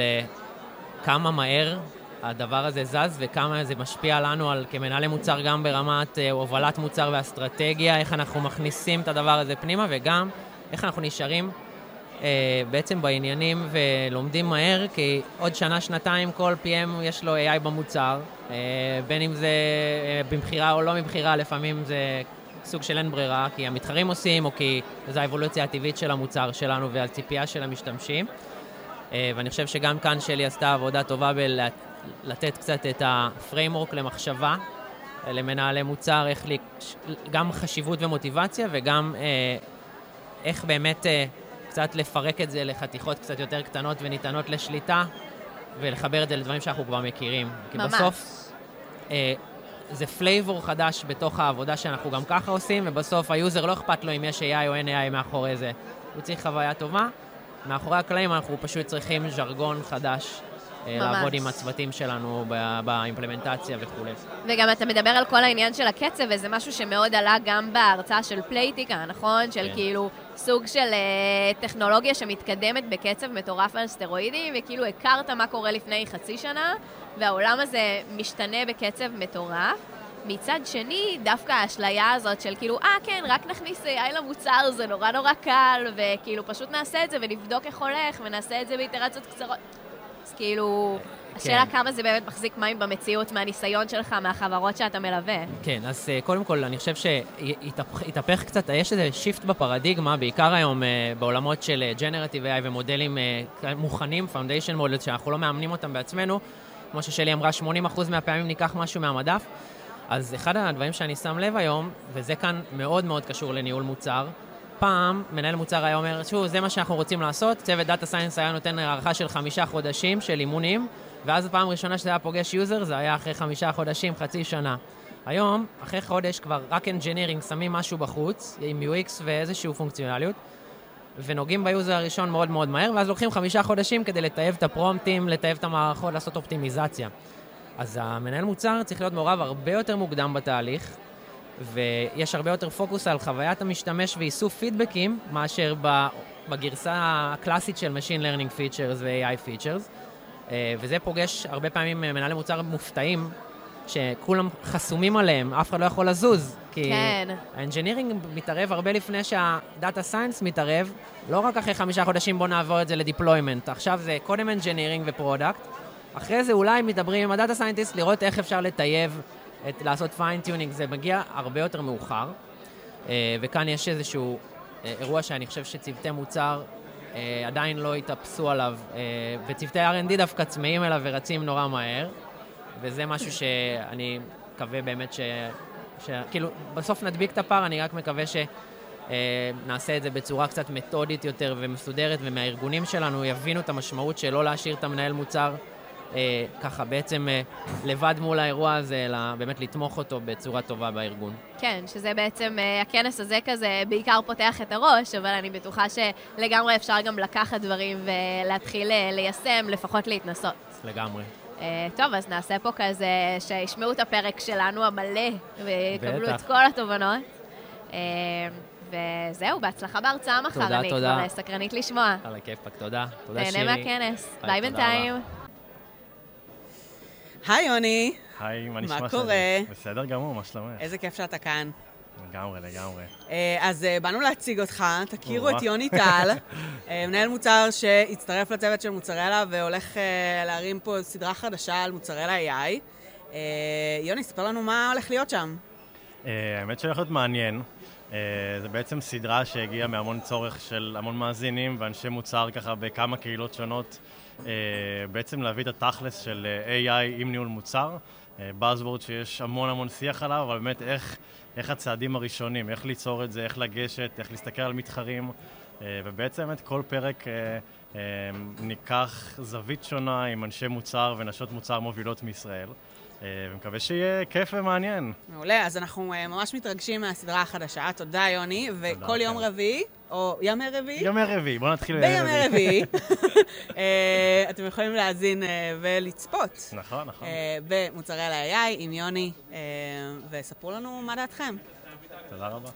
כמה מהר הדבר הזה זז וכמה זה משפיע לנו על כמנהלי מוצר גם ברמת הובלת מוצר ואסטרטגיה, איך אנחנו מכניסים את הדבר הזה פנימה, וגם איך אנחנו נשארים אה, בעצם בעניינים ולומדים מהר, כי עוד שנה, שנתיים כל פי אם יש לו איי איי במוצר, אה, בין אם זה אה, במחירה או לא מבחירה, לפעמים זה סוג של אין ברירה, כי המתחרים עושים או כי זו האבולוציה הטבעית של המוצר שלנו והציפייה של המשתמשים. אה, ואני חושב שגם כאן שלי עשתה עבודה טובה בלהת... לתת קצת את הפריימורק למחשבה, למנהלי מוצר, איך לי, גם חשיבות ומוטיבציה, וגם אה, איך באמת אה, קצת לפרק את זה לחתיכות קצת יותר קטנות וניתנות לשליטה, ולחבר את זה לדברים שאנחנו כבר מכירים. כי ממש. בסוף אה, זה פלייבור חדש בתוך העבודה שאנחנו גם ככה עושים, ובסוף היוזר לא אכפת לו אם יש איי איי או אין איי איי מאחורי זה. הוא צריך חוויה טובה. מאחורי הקלעים אנחנו פשוט צריכים ז'רגון חדש, לעבוד עם הצוותים שלנו באימפלמנטציה וכו'. וגם אתה מדבר על כל העניין של הקצב, וזה משהו שמאוד עלה גם בהרצאה של פלייטיקה, נכון? של כאילו סוג של טכנולוגיה שמתקדמת בקצב מטורף על סטרואידים, וכאילו הכרת מה קורה לפני חצי שנה, והעולם הזה משתנה בקצב מטורף. מצד שני, דווקא האשליה הזאת של כאילו, אה כן, רק נכניס איי איי למוצר, זה נורא נורא קל, וכאילו פשוט נעשה את זה ונבדוק איך הולך, ונעשה את זה באיטרציות קצרות. אז כאילו, השאלה כמה זה באמת מחזיק מים במציאות מהניסיון שלך, מהחברות שאתה מלווה. כן, אז קודם כל, אני חושב שהתהפך קצת, יש איזה שיפט בפרדיגמה, בעיקר היום בעולמות של Generative איי איי ומודלים מוכנים, Foundation Models, שאנחנו לא מאמנים אותם בעצמנו, כמו ששלי אמרה, שמונים אחוז מהפעמים ניקח משהו מהמדף. אז אחד הדברים שאני שם לב היום, וזה כאן מאוד מאוד קשור לניהול מוצר, פעם מנהל מוצר היה אומר, שוב, זה מה שאנחנו רוצים לעשות, צוות דאטה סיינס היה נותן הערכה של חמישה חודשים של אימונים, ואז הפעם הראשונה שזה היה פוגש יוזר, זה היה אחרי חמישה חודשים, חצי שנה. היום, אחרי חודש כבר רק אנג'ינירינג שמים משהו בחוץ, עם יו אקס ואיזשהו פונקציונליות, ונוגעים ביוזר הראשון מאוד מאוד מהר, ואז לוקחים חמישה חודשים כדי לטייב את הפרומפטים, לטייב את המערכות, לעשות אופטימיזציה. אז המנהל מוצר צריך להיות מעורב הרבה יותר מוקדם בתהליך, ויש הרבה יותר פוקוס על חוויית המשתמש ואיסוף פידבקים, מאשר בגרסה הקלאסית של Machine Learning Features ו-איי איי Features, וזה פוגש הרבה פעמים מנהלי מוצר מופתעים, שכולם חסומים עליהם, אף אחד לא יכול לזוז, כי כן. האנג'ינירינג מתערב הרבה לפני שהדאטה סיינס מתערב, לא רק אחרי חמישה חודשים בוא נעבור את זה לדיפלוימנט, עכשיו זה קודם אנג'ינירינג ופרודקט, אחרי זה אולי מדברים עם הדאטה סיינטיסט לראות איך אפשר לטייב, את, לעשות פיינטיונינג, זה מגיע הרבה יותר מאוחר, וכאן יש איזשהו אירוע שאני חושב שצוותי מוצר עדיין לא התאפסו עליו, וצוותי אר אנד די דווקא צמאים אליו ורצים נורא מהר, וזה משהו שאני מקווה באמת ש... ש... כאילו, בסוף נדביק את הפער, אני רק מקווה שנעשה את זה בצורה קצת מתודית יותר ומסודרת, ומהארגונים שלנו יבינו את המשמעות של לא להשאיר את המנהל מוצר אה, ככה בעצם אה, לבד מול האירוע הזה, אלא באמת לתמוך אותו בצורה טובה בארגון. כן, שזה בעצם, אה, הכנס הזה כזה בעיקר פותח את הראש, אבל אני בטוחה שלגמרי אפשר גם לקחת דברים ולהתחיל אה, ליישם, לפחות להתנסות. לגמרי. Uh, טוב, אז נעשה פה כזה שישמעו את הפרק שלנו המלא ויקבלו את כל התובנות. Uh, וזהו, בהצלחה בהרצאה מחר. תודה, אני תודה. כבר סקרנית לשמוע. על הכיפק, תודה. תודה שירי. תהנה מהכנס. ביי בינתיים. היי יוני. היי, מה נשמע? מה קורה? בסדר גמור, מה שלומך? איזה כיף שאתה כאן. לגמרי, לגמרי. אז באנו להציג אותך, תכירו את יוני טל, מנהל מוצר שהצטרף לצוות של מוצרלה והולך להרים פה סדרה חדשה על מוצרלה איי איי. יוני, ספר לנו מה הולך להיות שם. האמת שהולך להיות מעניין. זה בעצם סדרה שהגיעה מהמון צורך של המון מאזינים ואנשי מוצר ככה בכמה קהילות שונות, בעצם להביא את התכלס של איי איי עם ניהול מוצר, Buzzword שיש המון המון שיח עליו, אבל באמת איך איך הצעדים הראשונים, איך ליצור את זה, איך לגשת, איך להסתכל על מתחרים, ובעצם באמת כל פרק ניקח זווית שונה עם אנשי מוצר ונשות מוצר מובילות מישראל, ומקווה שיהיה כיף ומעניין. מעולה, אז אנחנו ממש מתרגשים מהסדרה החדשה, תודה יוני, וכל יום רביעי, או ימי רביעי? ימי רביעי, בוא נתחיל בימי רביעי. אתם יכולים להאזין ולצפות. נכון, נכון. במוצרלה איי איי עם יוני, וספרו לנו מה דעתכם. תודה רבה.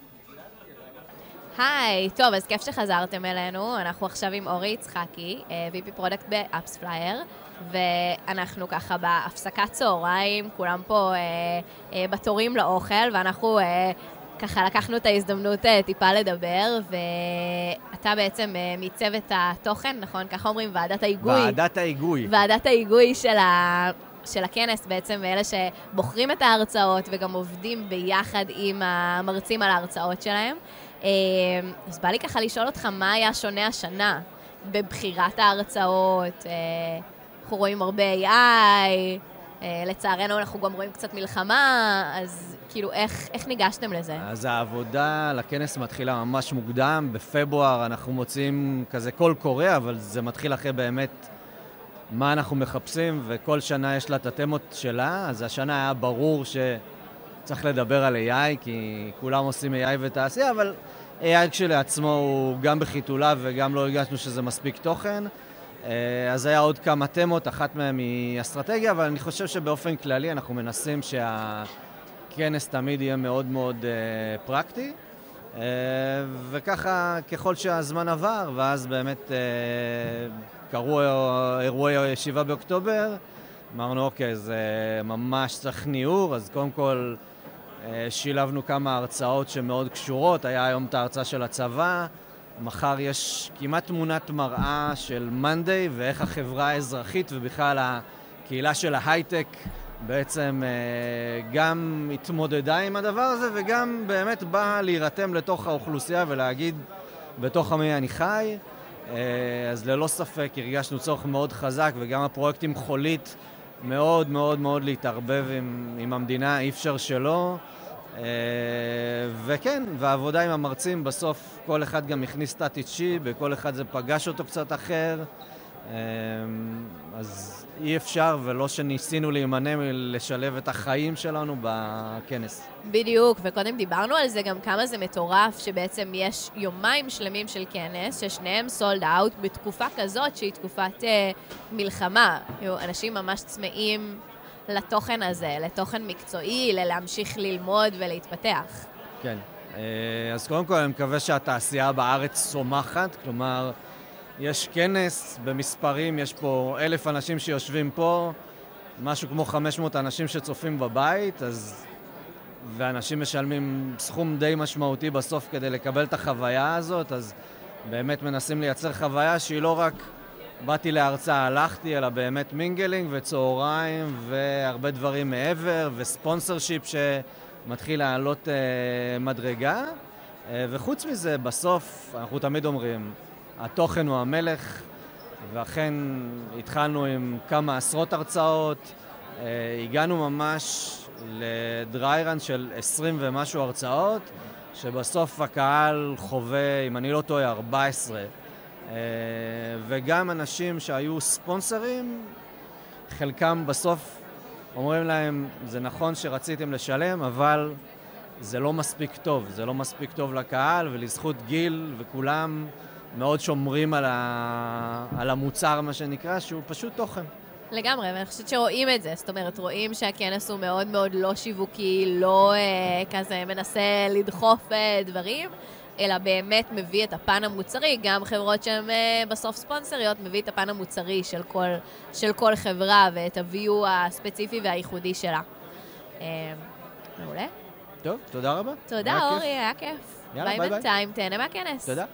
היי, טוב, אז כיף שחזרתם אלינו. אנחנו עכשיו עם אורי יצחקי, וי פי פרודקט באפספלייר, ואנחנו ככה בהפסקת צהריים, כולם פה אה, אה, בתורים לאוכל, ואנחנו אה, ככה לקחנו את ההזדמנות אה, טיפה לדבר, ואתה בעצם אה, מצוות התוכן, נכון? ככה אומרים, ועדת ההיגוי. ועדת ההיגוי. ועדת ההיגוי של ה... של הכנס, בעצם אלה שבוחרים את ההרצאות וגם עובדים ביחד עם המרצים על ההרצאות שלהם. אז בא לי ככה לשאול אותך, מה היה שונה השנה בבחירת ההרצאות? אנחנו רואים הרבה איי איי, לצערנו אנחנו גם רואים קצת מלחמה, אז כאילו איך, איך ניגשתם לזה? אז העבודה לכנס מתחילה ממש מוקדם, בפברואר אנחנו מוצאים כזה קול קורא, אבל זה מתחיל אחרי באמת מה אנחנו מחפשים, וכל שנה יש לה את התמות שלה, אז השנה היה ברור שצריך לדבר על איי איי, כי כולם עושים איי איי ותעשייה, אבל איי איי כשלעצמו הוא גם בחיתולה וגם לא הרגשנו שזה מספיק תוכן. אז היה עוד כמה תמות, אחת מהן היא אסטרטגיה, אבל אני חושב שבאופן כללי אנחנו מנסים שהכנס תמיד יהיה מאוד מאוד פרקטי, וככה ככל שהזמן עבר, ואז באמת קראו אירועי שבעה באוקטובר, אמרנו אוקיי, זה ממש צריך ניעור, אז קודם כל שילבנו כמה הרצאות שמאוד קשורות, היה היום את ההרצאה של הצבא, מחר יש כמעט תמונת מראה של מנדי ואיך החברה האזרחית ובכלל הקהילה של ההייטק בעצם גם התמודדה עם הדבר הזה וגם באמת באה להירתם לתוך האוכלוסייה ולהגיד בתוך עמי אני חי. אז ללא ספק הרגשנו צורך מאוד חזק וגם הפרויקטים חולית מאוד מאוד מאוד להתערבב עם, עם המדינה, אי אפשר שלא. וכן, והעבודה עם המרצים, בסוף כל אחד גם הכניס תת אישי, בכל אחד זה פגש אותו קצת אחר. אז אי אפשר, ולא שניסינו להימנע לשלב את החיים שלנו בכנס. בדיוק, וקודם דיברנו על זה גם כמה זה מטורף, שבעצם יש יומיים שלמים של כנס, ששניהם סולד אאוט בתקופה כזאת שהיא תקופת אה, מלחמה. אנשים ממש צמאים לתוכן הזה, לתוכן מקצועי, ללהמשיך ללמוד ולהתפתח. כן, אז קודם כל אני מקווה שהתעשייה בארץ צומחת, כלומר, יש כנס במספרים, יש פה אלף אנשים שיושבים פה, משהו כמו חמש מאות אנשים שצופים בבית, אז... ואנשים משלמים סכום די משמעותי בסוף כדי לקבל את החוויה הזאת, אז באמת מנסים לייצר חוויה שהיא לא רק באתי להרצאה, הלכתי, אלא באמת מינגלינג וצהריים והרבה דברים מעבר, וספונסר שיפ שמתחיל לעלות אה, מדרגה. אה, וחוץ מזה, בסוף, אנחנו תמיד אומרים, התוכן הוא המלך, ואכן התחלנו עם כמה עשרות הרצאות, אה, הגענו ממש לדריירן של עשרים ומשהו הרצאות, שבסוף הקהל חווה, אם אני לא טועה, ארבע עשרה. וגם אנשים שהיו ספונסרים, חלקם בסוף אומרים להם, זה נכון שרציתם לשלם, אבל זה לא מספיק טוב, זה לא מספיק טוב לקהל, ולזכות גיל, וכולם מאוד שומרים על, ה... על המוצר, מה שנקרא, שהוא פשוט תוכן. לגמרי, ואני חושבת שרואים את זה, זאת אומרת, רואים שהכנס הוא מאוד מאוד לא שיווקי, לא אה, כזה מנסה לדחוף אה, דברים, אלא באמת מביא את הפן המוצרי, גם חברות שהן אה, בסוף ספונסריות, מביא את הפן המוצרי של כל, של כל חברה, ואת הביו הספציפי והייחודי שלה. אה, מעולה. טוב, תודה רבה. תודה, אורי, היה כיף. יאללה, ביי ביי. בינתיים, תהנה מהכנס. תודה.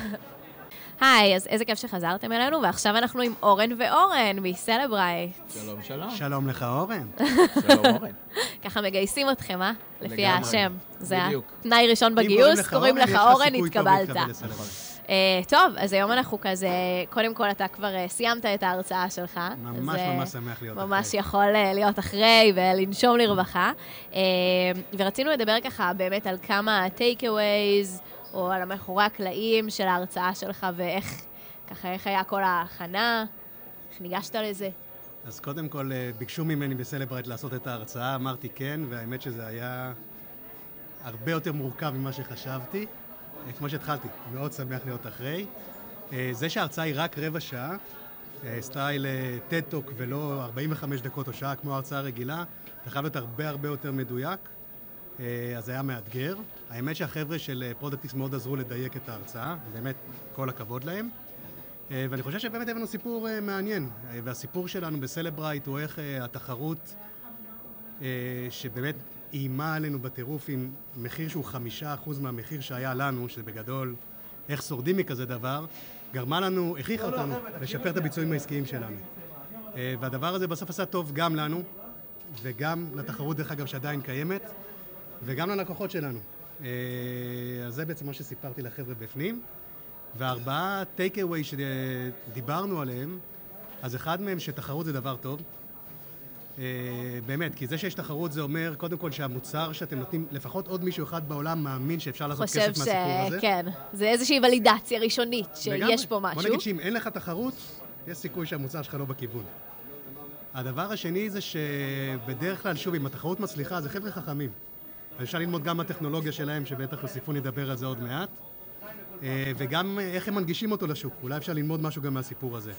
היי, אז איזה כיף שחזרתם אלינו, ועכשיו אנחנו עם אורן ואורן מסלברייט. שלום, שלום. שלום לך, אורן. שלום, אורן. ככה מגייסים אתכם, אה? לפי השם. זה בדיוק. התנאי ראשון בגיוס, קוראים לך אורן, התקבלת. טוב, אז היום אנחנו כזה, קודם כל אתה כבר סיימת את ההרצאה שלך. ממש ממש שמח להיות אחרי. ממש יכול להיות אחרי ולנשום לרווחה. ורצינו לדבר ככה באמת על כמה take-aways, או על המאחורי הקלעים של ההרצאה שלך, ואיך, ככה, איך היה כל ההכנה, איך ניגשת לזה? אז קודם כל, ביקשו ממני בסלברייט לעשות את ההרצאה, אמרתי כן, והאמת שזה היה הרבה יותר מורכב ממה שחשבתי. כמו שהתחלתי, מאוד שמח להיות אחרי. זה שההרצאה היא רק רבע שעה, סטייל טד-טוק ולא ארבעים וחמש דקות או שעה כמו ההרצאה הרגילה, אתה חייב להיות הרבה הרבה יותר מדויק. אז זה היה מאתגר. האמת שהחבר'ה של פרודקטיס מאוד עזרו לדייק את ההרצאה, באמת כל הכבוד להם. ואני חושב שבאמת הבאנו סיפור מעניין, והסיפור שלנו בסלברייט הוא איך התחרות שבאמת איימה עלינו בטירוף עם מחיר שהוא חמישה אחוז מהמחיר שהיה לנו, שבגדול איך שורדים מכזה דבר, גרמה לנו, הכריחה אותנו לשפר את הביצועים העסקיים שלנו. והדבר הזה בסוף עשה טוב גם לנו, וגם לתחרות דרך אגב שעדיין קיימת, וגם ללקוחות שלנו. אז זה בעצם מה שסיפרתי לחבר'ה בפנים. והארבעה take-away שדיברנו עליהם, אז אחד מהם שתחרות זה דבר טוב. באמת, כי זה שיש תחרות זה אומר, קודם כל שהמוצר שאתם נותנים, לפחות עוד מישהו אחד בעולם מאמין שאפשר לעשות כסף מהסיפור הזה. חושב שכן, זה איזושהי ולידציה ראשונית, שיש פה משהו. בוא נגיד שאם אין לך תחרות, יש סיכוי שהמוצר שלך לא בכיוון. הדבר השני זה שבדרך כלל, שוב, אם התחרות מצליחה, זה חבר'ה חכמים. אפשר ללמוד גם מהטכנולוגיה שלהם, שבטח לסיפון נדבר על זה עוד מעט, וגם איך הם מנגישים אותו לשוק. אולי אפשר ללמוד משהו גם מהסיפור הזה.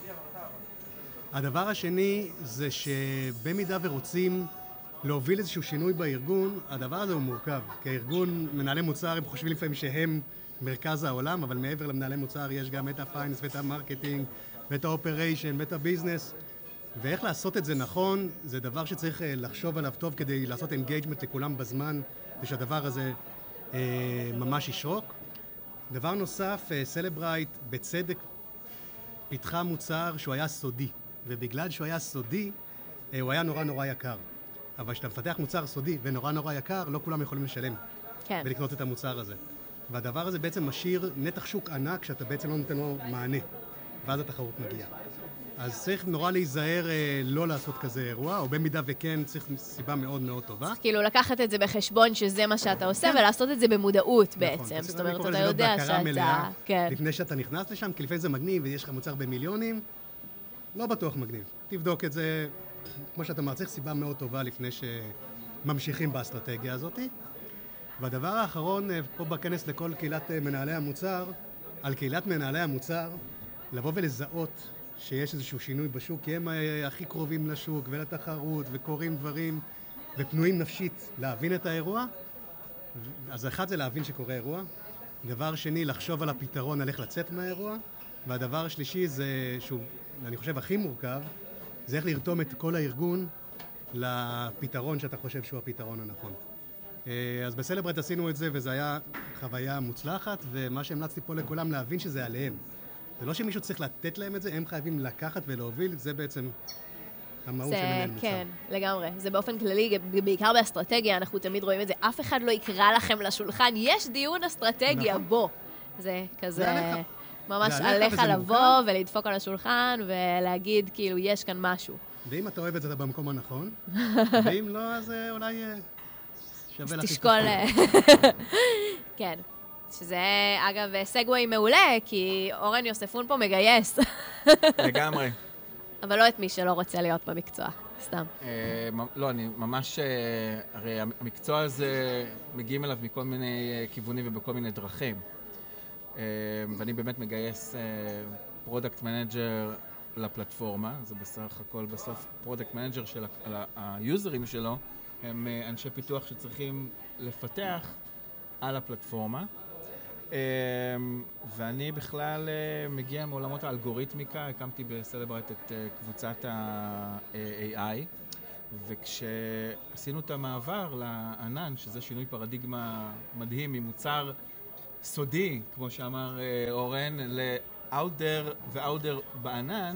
הדבר השני זה שבמידה ורוצים להוביל איזשהו שינוי בארגון, הדבר הזה הוא מורכב. כי הארגון, מנהלי מוצר, הם חושבים לפעמים שהם מרכז העולם, אבל מעבר למנהלי מוצר יש גם את הפייננס ואת המרקטינג ואת האופריישן ואת הביזנס. ואיך לעשות את זה נכון, זה דבר שצריך לחשוב עליו טוב כדי לעשות אינגייג'מנט לכולם בזמן, ושהדבר הזה אה, ממש ישרוק. דבר נוסף, סלברייט בצדק פיתחה מוצר שהוא היה סודי, ובגלל שהוא היה סודי, אה, הוא היה נורא נורא יקר. אבל כשאתה מפתח מוצר סודי ונורא נורא יקר, לא כולם יכולים לשלם כן. ולקנות את המוצר הזה. והדבר הזה בעצם משאיר נתח שוק ענק שאתה בעצם לא נותן לו מענה, ואז התחרות מגיעה. אז צריך נורא להיזהר אה, לא לעשות כזה אירוע, או במידה וכן צריך סיבה מאוד מאוד טובה. כאילו לקחת את זה בחשבון שזה מה שאתה עושה, ולעשות את זה במודעות נכון, בעצם. זאת אומרת, אתה אני יודע קורא לזה שאתה... מלאה, כן. לפני שאתה נכנס לשם, כי לפעמים זה מגניב ויש לך מוצר במיליונים, לא בטוח מגניב. תבדוק את זה, כמו שאתה אומר, צריך סיבה מאוד טובה לפני שממשיכים באסטרטגיה הזאת. והדבר האחרון, פה בכנס לכל קהילת מנהלי המוצר, על קהילת מנהלי המוצר, לבוא ולזהות שיש איזשהו שינוי בשוק, כי הם הכי קרובים לשוק ולתחרות וקוראים דברים ופנויים נפשית להבין את האירוע. אז אחד זה להבין שקורה אירוע. דבר שני, לחשוב על הפתרון על איך לצאת מהאירוע. והדבר השלישי זה, שהוא, אני חושב, הכי מורכב, זה איך לרתום את כל הארגון לפתרון שאתה חושב שהוא הפתרון הנכון. אז בסלברייט עשינו את זה, וזו היה חוויה מוצלחת, ומה שהמלצתי פה לכולם להבין שזה עליהם. זה לא שמישהו צריך לתת להם את זה, הם חייבים לקחת ולהוביל, זה בעצם המהות של מנהל מוצר. כן, לגמרי. זה באופן כללי, בעיקר באסטרטגיה, אנחנו תמיד רואים את זה. אף אחד לא יקרא לכם לשולחן, יש דיון אסטרטגיה, בוא. זה כזה ממש עליך לבוא ולדפוק על השולחן ולהגיד, כאילו, יש כאן משהו. ואם אתה אוהב את זה, אתה במקום הנכון, ואם לא, אז אולי שווה לך. תשקול. כן. שזה, אגב, סגווי מעולה, כי אורן יוספון פה מגייס. לגמרי. אבל לא את מי שלא רוצה להיות במקצוע, סתם. לא, אני ממש, הרי המקצוע הזה מגיעים אליו מכל מיני כיוונים ובכל מיני דרכים. ואני באמת מגייס פרודקט מנג'ר לפלטפורמה, זה בסך הכל בסוף פרודקט מנג'ר של היוזרים שלו, הם אנשי פיתוח שצריכים לפתח על הפלטפורמה. ואני בכלל מגיע מעולמות האלגוריתמיקה, הקמתי בסלברייט את קבוצת ה-איי איי, וכשעשינו את המעבר לענן, שזה שינוי פרדיגמה מדהים ממוצר סודי, כמו שאמר אורן, ל-out there ו-out there בענן,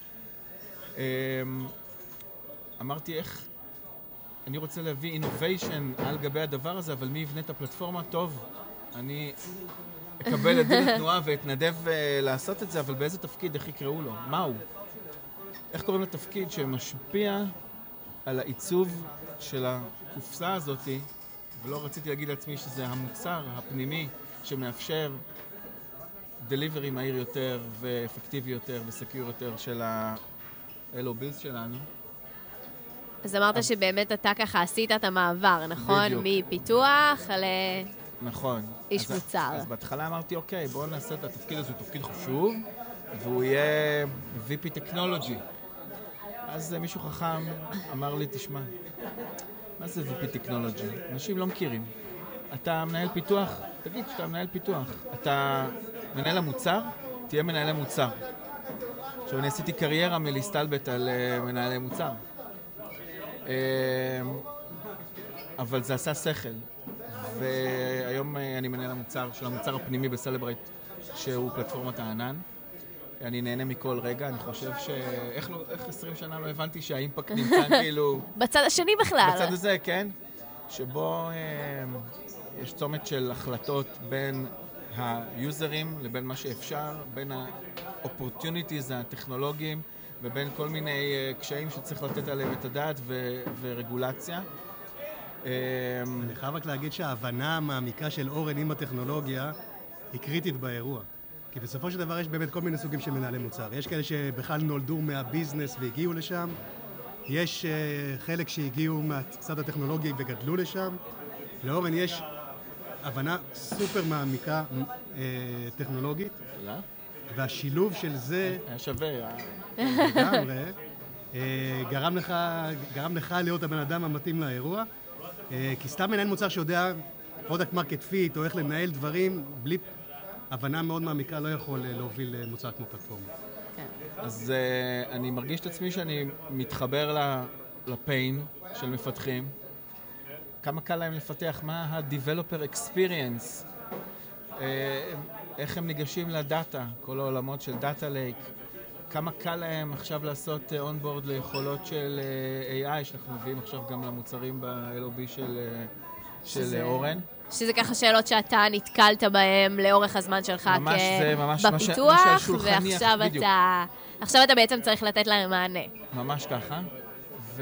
אמרתי איך אני רוצה להביא innovation על גבי הדבר הזה, אבל מי יבנה את הפלטפורמה? טוב, אני אקבל עדות תנועה ואתנדב לעשות את זה, אבל באיזה תפקיד, איך יקראו לו? מהו? איך קוראים לתפקיד שמשפיע על העיצוב של הקופסה הזאת, ולא רציתי להגיד לעצמי שזה המוצר הפנימי שמאפשר דליברי מהיר יותר ואפקטיבי יותר וסקיור יותר של ה-אל או ביז שלנו. אז אמרת שבאמת אתה ככה עשית את המעבר, נכון? מפיתוח ל... נכון. איש מוצר. אז בהתחלה אמרתי, אוקיי, בואו נעשה את התפקיד הזה, הוא תפקיד חשוב, והוא יהיה וי פי טכנולוגי. אז מישהו חכם אמר לי, תשמע, מה זה וי פי טכנולוגי? אנשים לא מכירים. אתה מנהל פיתוח? תגיד שאתה מנהל פיתוח. אתה מנהל המוצר? תהיה מנהל המוצר. עכשיו, אני עשיתי קריירה מלהסתלבט על מנהלי מוצר. אבל זה עשה שכל. והיום אני מנהל המוצר של המוצר הפנימי בסלברייט, שהוא פלטפורמת הענן. אני נהנה מכל רגע, אני חושב ש... איך, לא, איך עשרים שנה לא הבנתי שהאימפקט נמצא כאילו... בצד השני בכלל. בצד הזה, כן. שבו אה, יש צומת של החלטות בין היוזרים לבין מה שאפשר, בין ה-opportunities הטכנולוגיים, ובין כל מיני אה, קשיים שצריך לתת עליהם את הדעת ו- ורגולציה. אני חייב רק להגיד שההבנה המעמיקה של אורן עם הטכנולוגיה היא קריטית באירוע. כי בסופו של דבר יש באמת כל מיני סוגים של מנהלי מוצר. יש כאלה שבכלל נולדו מהביזנס והגיעו לשם. יש uh, חלק שהגיעו מהצד הטכנולוגי וגדלו לשם. לאורן יש הבנה סופר מעמיקה uh, טכנולוגית. תודה. והשילוב של זה... היה שווה. לגמרי. uh, גרם לך, גרם לך להיות הבן אדם המתאים לאירוע. Uh, כי סתם מנהל מוצר שיודע פרודקט מרקט פיט או איך לנהל דברים בלי... הבנה מאוד מעמיקה לא יכול להוביל מוצר כמו פלטפורמה. אז uh, אני מרגיש את עצמי שאני מתחבר לפיין של מפתחים. כמה קל להם לפתח, מה ה-developer experience, uh, איך הם ניגשים לדאטה, כל העולמות של דאטה לייק, כמה קל להם עכשיו לעשות אונבורד uh, ליכולות של uh, איי איי, שאנחנו מביאים עכשיו גם למוצרים ב-אל או בי של, uh, של שזה... אורן. שזה ככה שאלות שאתה נתקלת בהן לאורך הזמן שלך ממש, זה ממש בפיתוח, מה ששולחני, ועכשיו בדיוק. אתה, עכשיו אתה בעצם צריך לתת להם מענה. ממש ככה. ו...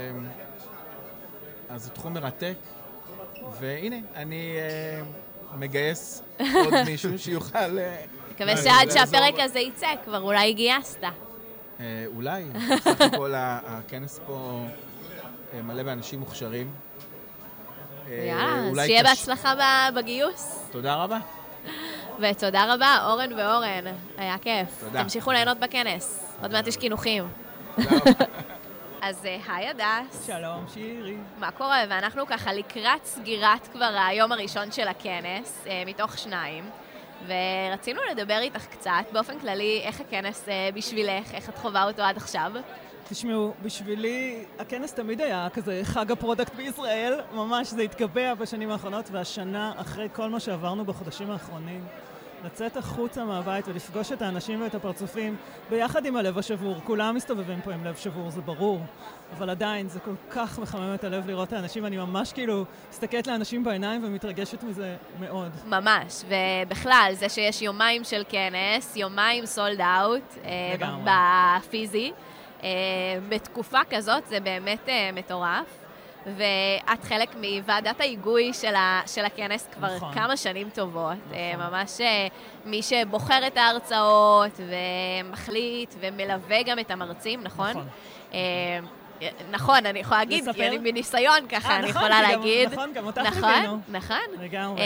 אז זה תחום מרתק, והנה, אני אה, מגייס עוד מישהו שיוכל... אה, מקווה שעד שהפרק הזה יצא, כבר אולי גייסת. אה, אולי. בסך הכל הכנס פה אה, מלא באנשים מוכשרים. יאללה, אז שיהיה בהצלחה בגיוס. תודה רבה. ותודה רבה, אורן ואורן. היה כיף. תודה. תמשיכו ליהנות בכנס. עוד מעט יש כינוכים. תודה רבה. אז היי הדס. שלום שירי. מה קורה? ואנחנו ככה לקראת סגירת כבר היום הראשון של הכנס, מתוך שניים. ורצינו לדבר איתך קצת, באופן כללי, איך הכנס בשבילך, איך את חובה אותו עד עכשיו? תשמעו, בשבילי הכנס תמיד היה כזה חג הפרודקט בישראל, ממש זה התקבע בשנים האחרונות, והשנה, אחרי כל מה שעברנו בחודשים האחרונים, לצאת החוצה מהבית ולפגוש את האנשים ואת הפרצופים ביחד עם הלב השבור. כולם מסתובבים פה עם לב שבור, זה ברור, אבל עדיין זה כל כך מחמם את הלב לראות את האנשים, ואני ממש כאילו מסתכלת לאנשים בעיניים ומתרגשת מזה מאוד. ממש, ובכלל זה שיש יומיים של כנס, יומיים סולד אאוט בפיזי, בתקופה כזאת זה באמת מטורף, ואת חלק מוועדת ההיגוי של, ה, של הכנס כבר נכון. כמה שנים טובות. נכון. ממש מי שבוחר את ההרצאות ומחליט ומלווה גם את המרצים, נכון? נכון. נכון, אני יכולה להגיד, לספר? כי אני מניסיון ככה, 아, אני נכון, יכולה להגיד. נכון, גם אותך נכון, לבינו. נכון. לגמרי.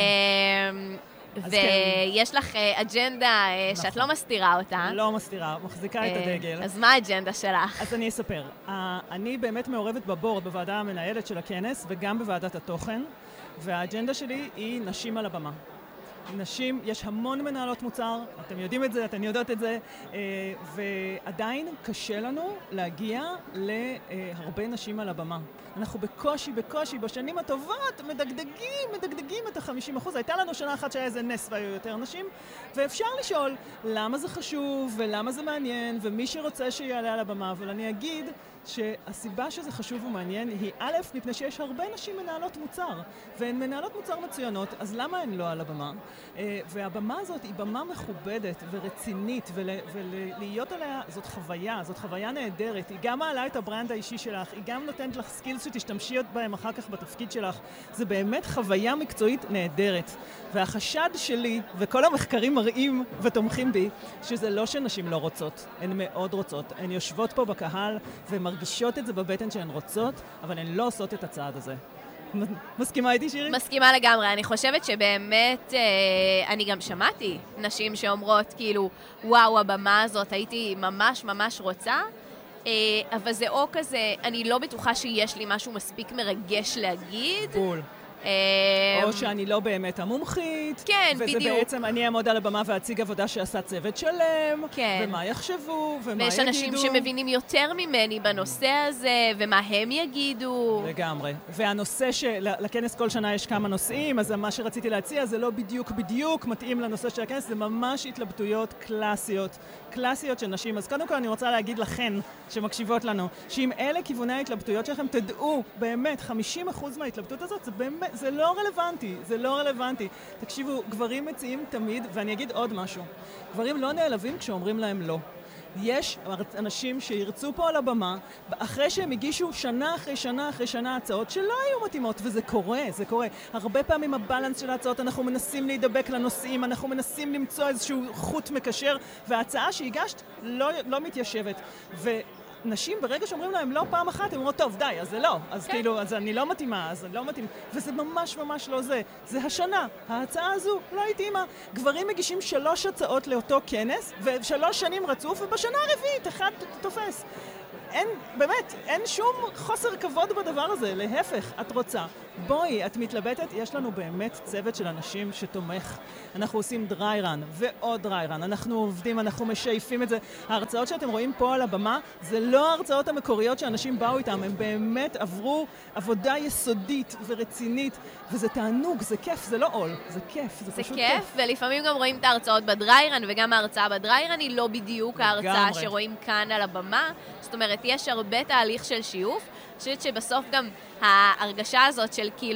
ויש לך אג'נדה שאת לא מסתירה אותה. לא מסתירה, מחזיקה את הדגל. אז מה האג'נדה שלך? אז אני אספר. אני באמת מעורבת בבורד, בוועדה המנהלת של הכנס, וגם בוועדת התוכן, והאג'נדה שלי היא נשים על הבמה. נשים, יש המון מנהלות מוצר, אתם יודעים את זה, אתן יודעות את זה, ועדיין קשה לנו להגיע להרבה נשים על הבמה. אנחנו בקושי, בקושי, בשנים הטובות, מדגדגים, מדגדגים את ה-חמישים אחוז. הייתה לנו שנה אחת שהיה איזה נס והיו יותר נשים, ואפשר לשאול למה זה חשוב ולמה זה מעניין, ומי שרוצה שיעלה על הבמה, אבל אני אגיד שהסיבה שזה חשוב ומעניין היא א', מפני שיש הרבה נשים מנהלות מוצר, והן מנהלות מוצר מצוינות, אז למה הן לא על הבמה? והבמה הזאת היא במה מכובדת ורצינית, ולהיות עליה זאת חוויה, זאת חוויה נהדרת. היא גם מעלה את הברנד האישי שלך, היא גם נותנת לך סקילס שתשתמשי בהם אחר כך בתפקיד שלך. זה באמת חוויה מקצועית נהדרת. והחשד שלי, וכל המחקרים מראים ותומכים בי, שזה לא שנשים לא רוצות, הן מאוד רוצות. הן יושבות פה בקהל ומרגישות את זה בבטן שהן רוצות, אבל הן לא עושות את הצעד הזה. מסכימה איתי, שירי? מסכימה לגמרי. אני חושבת שבאמת, אה, אני גם שמעתי נשים שאומרות, כאילו, וואו, הבמה הזאת, הייתי ממש ממש רוצה, אה, אבל זה או כזה, אני לא בטוחה שיש לי משהו מספיק מרגש להגיד. בול. או שאני לא באמת המומחית, כן, וזה בדיוק. בעצם אני אעמוד על הבמה ואציג עבודה שעשה צוות שלם, כן. ומה יחשבו, ומה ויש יגידו. ויש אנשים שמבינים יותר ממני בנושא הזה, ומה הם יגידו. לגמרי. והנושא שלכנס כל שנה יש כמה נושאים, אז מה שרציתי להציע זה לא בדיוק בדיוק מתאים לנושא של הכנס, זה ממש התלבטויות קלאסיות, קלאסיות של נשים. אז קודם כל אני רוצה להגיד לכן שמקשיבות לנו, שאם אלה כיווני ההתלבטויות שלכם, תדעו, באמת, חמישים אחוז מההתלבטות הזאת, זה באמת, זה לא רלוונטי, זה לא רלוונטי. תקשיבו, גברים מציעים תמיד, ואני אגיד עוד משהו, גברים לא נעלבים כשאומרים להם לא. יש אנשים שירצו פה על הבמה, אחרי שהם הגישו שנה אחרי שנה אחרי שנה הצעות שלא היו מתאימות, וזה קורה, זה קורה. הרבה פעמים הבלנס של ההצעות, אנחנו מנסים להידבק לנושאים, אנחנו מנסים למצוא איזשהו חוט מקשר, וההצעה שהגשת לא, לא מתיישבת. ו... נשים ברגע שאומרים להם לא פעם אחת, הם אומרות, טוב, די, אז זה לא. אז כן. כאילו, אז אני לא מתאימה, אז אני לא מתאים. וזה ממש ממש לא זה. זה השנה. ההצעה הזו לא התאימה. גברים מגישים שלוש הצעות לאותו כנס, ושלוש שנים רצוף, ובשנה הרביעית אחד תופס. אין, באמת, אין שום חוסר כבוד בדבר הזה. להפך, את רוצה. בואי, את מתלבטת, יש לנו באמת צוות של אנשים שתומך. אנחנו עושים דריי רן ועוד דריי רן. אנחנו עובדים, אנחנו משייפים את זה. ההרצאות שאתם רואים פה על הבמה, זה לא ההרצאות המקוריות שאנשים באו איתם. הם באמת עברו עבודה יסודית ורצינית, וזה תענוג, זה כיף, זה לא עול. זה כיף, זה, זה פשוט כיף. זה כיף, ולפעמים גם רואים את ההרצאות בדריי רן, וגם ההרצאה בדריי רן היא לא בדיוק ההרצאה שרואים כאן על הבמה. זאת אומרת, יש הרבה תהליך של שיוף. אני חושבת שבסוף גם ההרגשה הזאת של כאילו,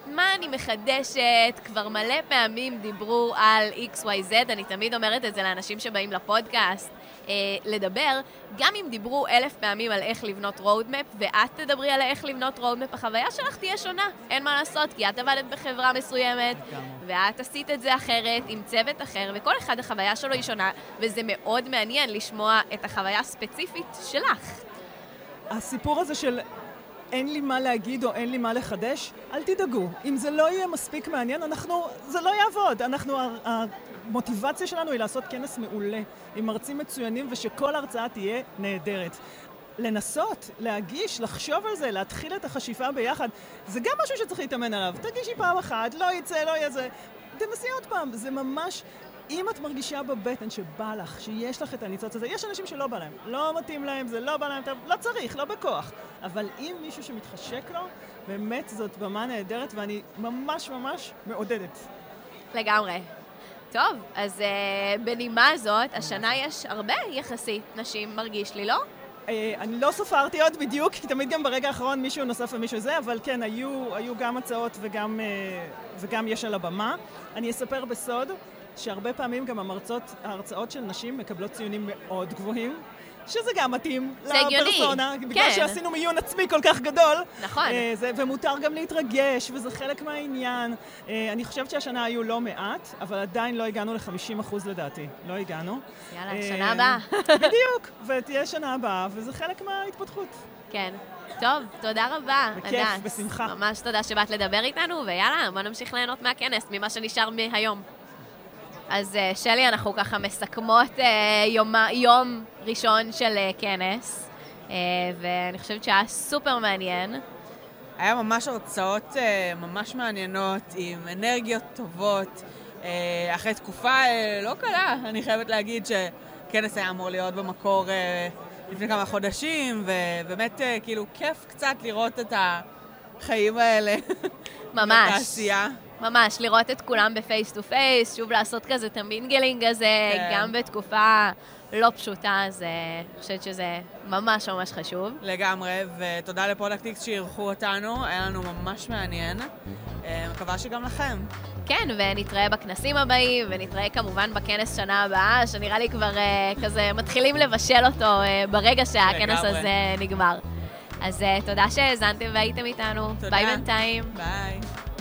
מה אני מחדשת? כבר מלא פעמים דיברו על אקס וואי זד, אני תמיד אומרת את זה לאנשים שבאים לפודקאסט אה, לדבר, גם אם דיברו אלף פעמים על איך לבנות רודמפ, ואת תדברי על איך לבנות רודמפ, החוויה שלך תהיה שונה, אין מה לעשות, כי את עבדת בחברה מסוימת, ואת עשית את זה אחרת, עם צוות אחר, וכל אחד החוויה שלו היא שונה, וזה מאוד מעניין לשמוע את החוויה הספציפית שלך. הסיפור הזה של אין לי מה להגיד או אין לי מה לחדש, אל תדאגו. אם זה לא יהיה מספיק מעניין, אנחנו, זה לא יעבוד. אנחנו, המוטיבציה שלנו היא לעשות כנס מעולה, עם מרצים מצוינים, ושכל הרצאה תהיה נהדרת. לנסות, להגיש, לחשוב על זה, להתחיל את החשיפה ביחד, זה גם משהו שצריך להתאמן עליו. תגישי פעם אחת, לא יצא, לא יצא. תנסי עוד פעם, זה ממש... אם את מרגישה בבטן שבא לך, שיש לך את הניצוץ הזה, יש אנשים שלא בא להם, לא מתאים להם, זה לא בא להם, לא צריך, לא בכוח. אבל אם מישהו שמתחשק לו, באמת זאת במה נהדרת, ואני ממש ממש מעודדת. לגמרי. טוב, אז uh, בנימה הזאת, השנה יש הרבה יחסית נשים, מרגיש לי, לא? Uh, אני לא ספרתי עוד בדיוק, כי תמיד גם ברגע האחרון מישהו נוסף ומישהו זה, אבל כן, היו, היו גם הצעות וגם, uh, וגם יש על הבמה. אני אספר בסוד, שהרבה פעמים גם המרצות, ההרצאות של נשים מקבלות ציונים מאוד גבוהים, שזה גם מתאים לפרסונה, בגלל שעשינו מיון עצמי כל כך גדול. נכון. זה, ומותר גם להתרגש, וזה חלק מהעניין. אני חושבת שהשנה היו לא מעט, אבל עדיין לא הגענו ל-חמישים אחוז לדעתי. לא הגענו. יאללה, שנה הבאה. בדיוק, ותהיה שנה הבאה, וזה חלק מההתפתחות. כן. טוב, תודה רבה, בכיף, בשמחה. ממש תודה שבאת לדבר איתנו, ויאללה, בוא נמשיך ליהנות מהכנס, ממה שנשאר מהיום. אז שלי, אנחנו ככה מסכמות יום, יום ראשון של כנס, ואני חושבת שהיה סופר מעניין. היה ממש הרצאות ממש מעניינות, עם אנרגיות טובות, אחרי תקופה לא קלה. אני חייבת להגיד שכנס היה אמור להיות במקור לפני כמה חודשים, ובאמת כאילו כיף קצת לראות את החיים האלה. ממש. בתעשייה. ממש, לראות את כולם בפייס טו פייס, שוב לעשות כזה את המינגלינג הזה, כן. גם בתקופה לא פשוטה, אז אני חושבת שזה ממש ממש חשוב. לגמרי, ותודה לפרודקט-איקס שאירחו אותנו, היה לנו ממש מעניין. מקווה שגם לכם. כן, ונתראה בכנסים הבאים, ונתראה כמובן בכנס שנה הבאה, שנראה לי כבר כזה מתחילים לבשל אותו ברגע שהכנס לגמרי. הזה נגמר. אז תודה שהזנתם והייתם איתנו. תודה. ביי בינתיים. ביי.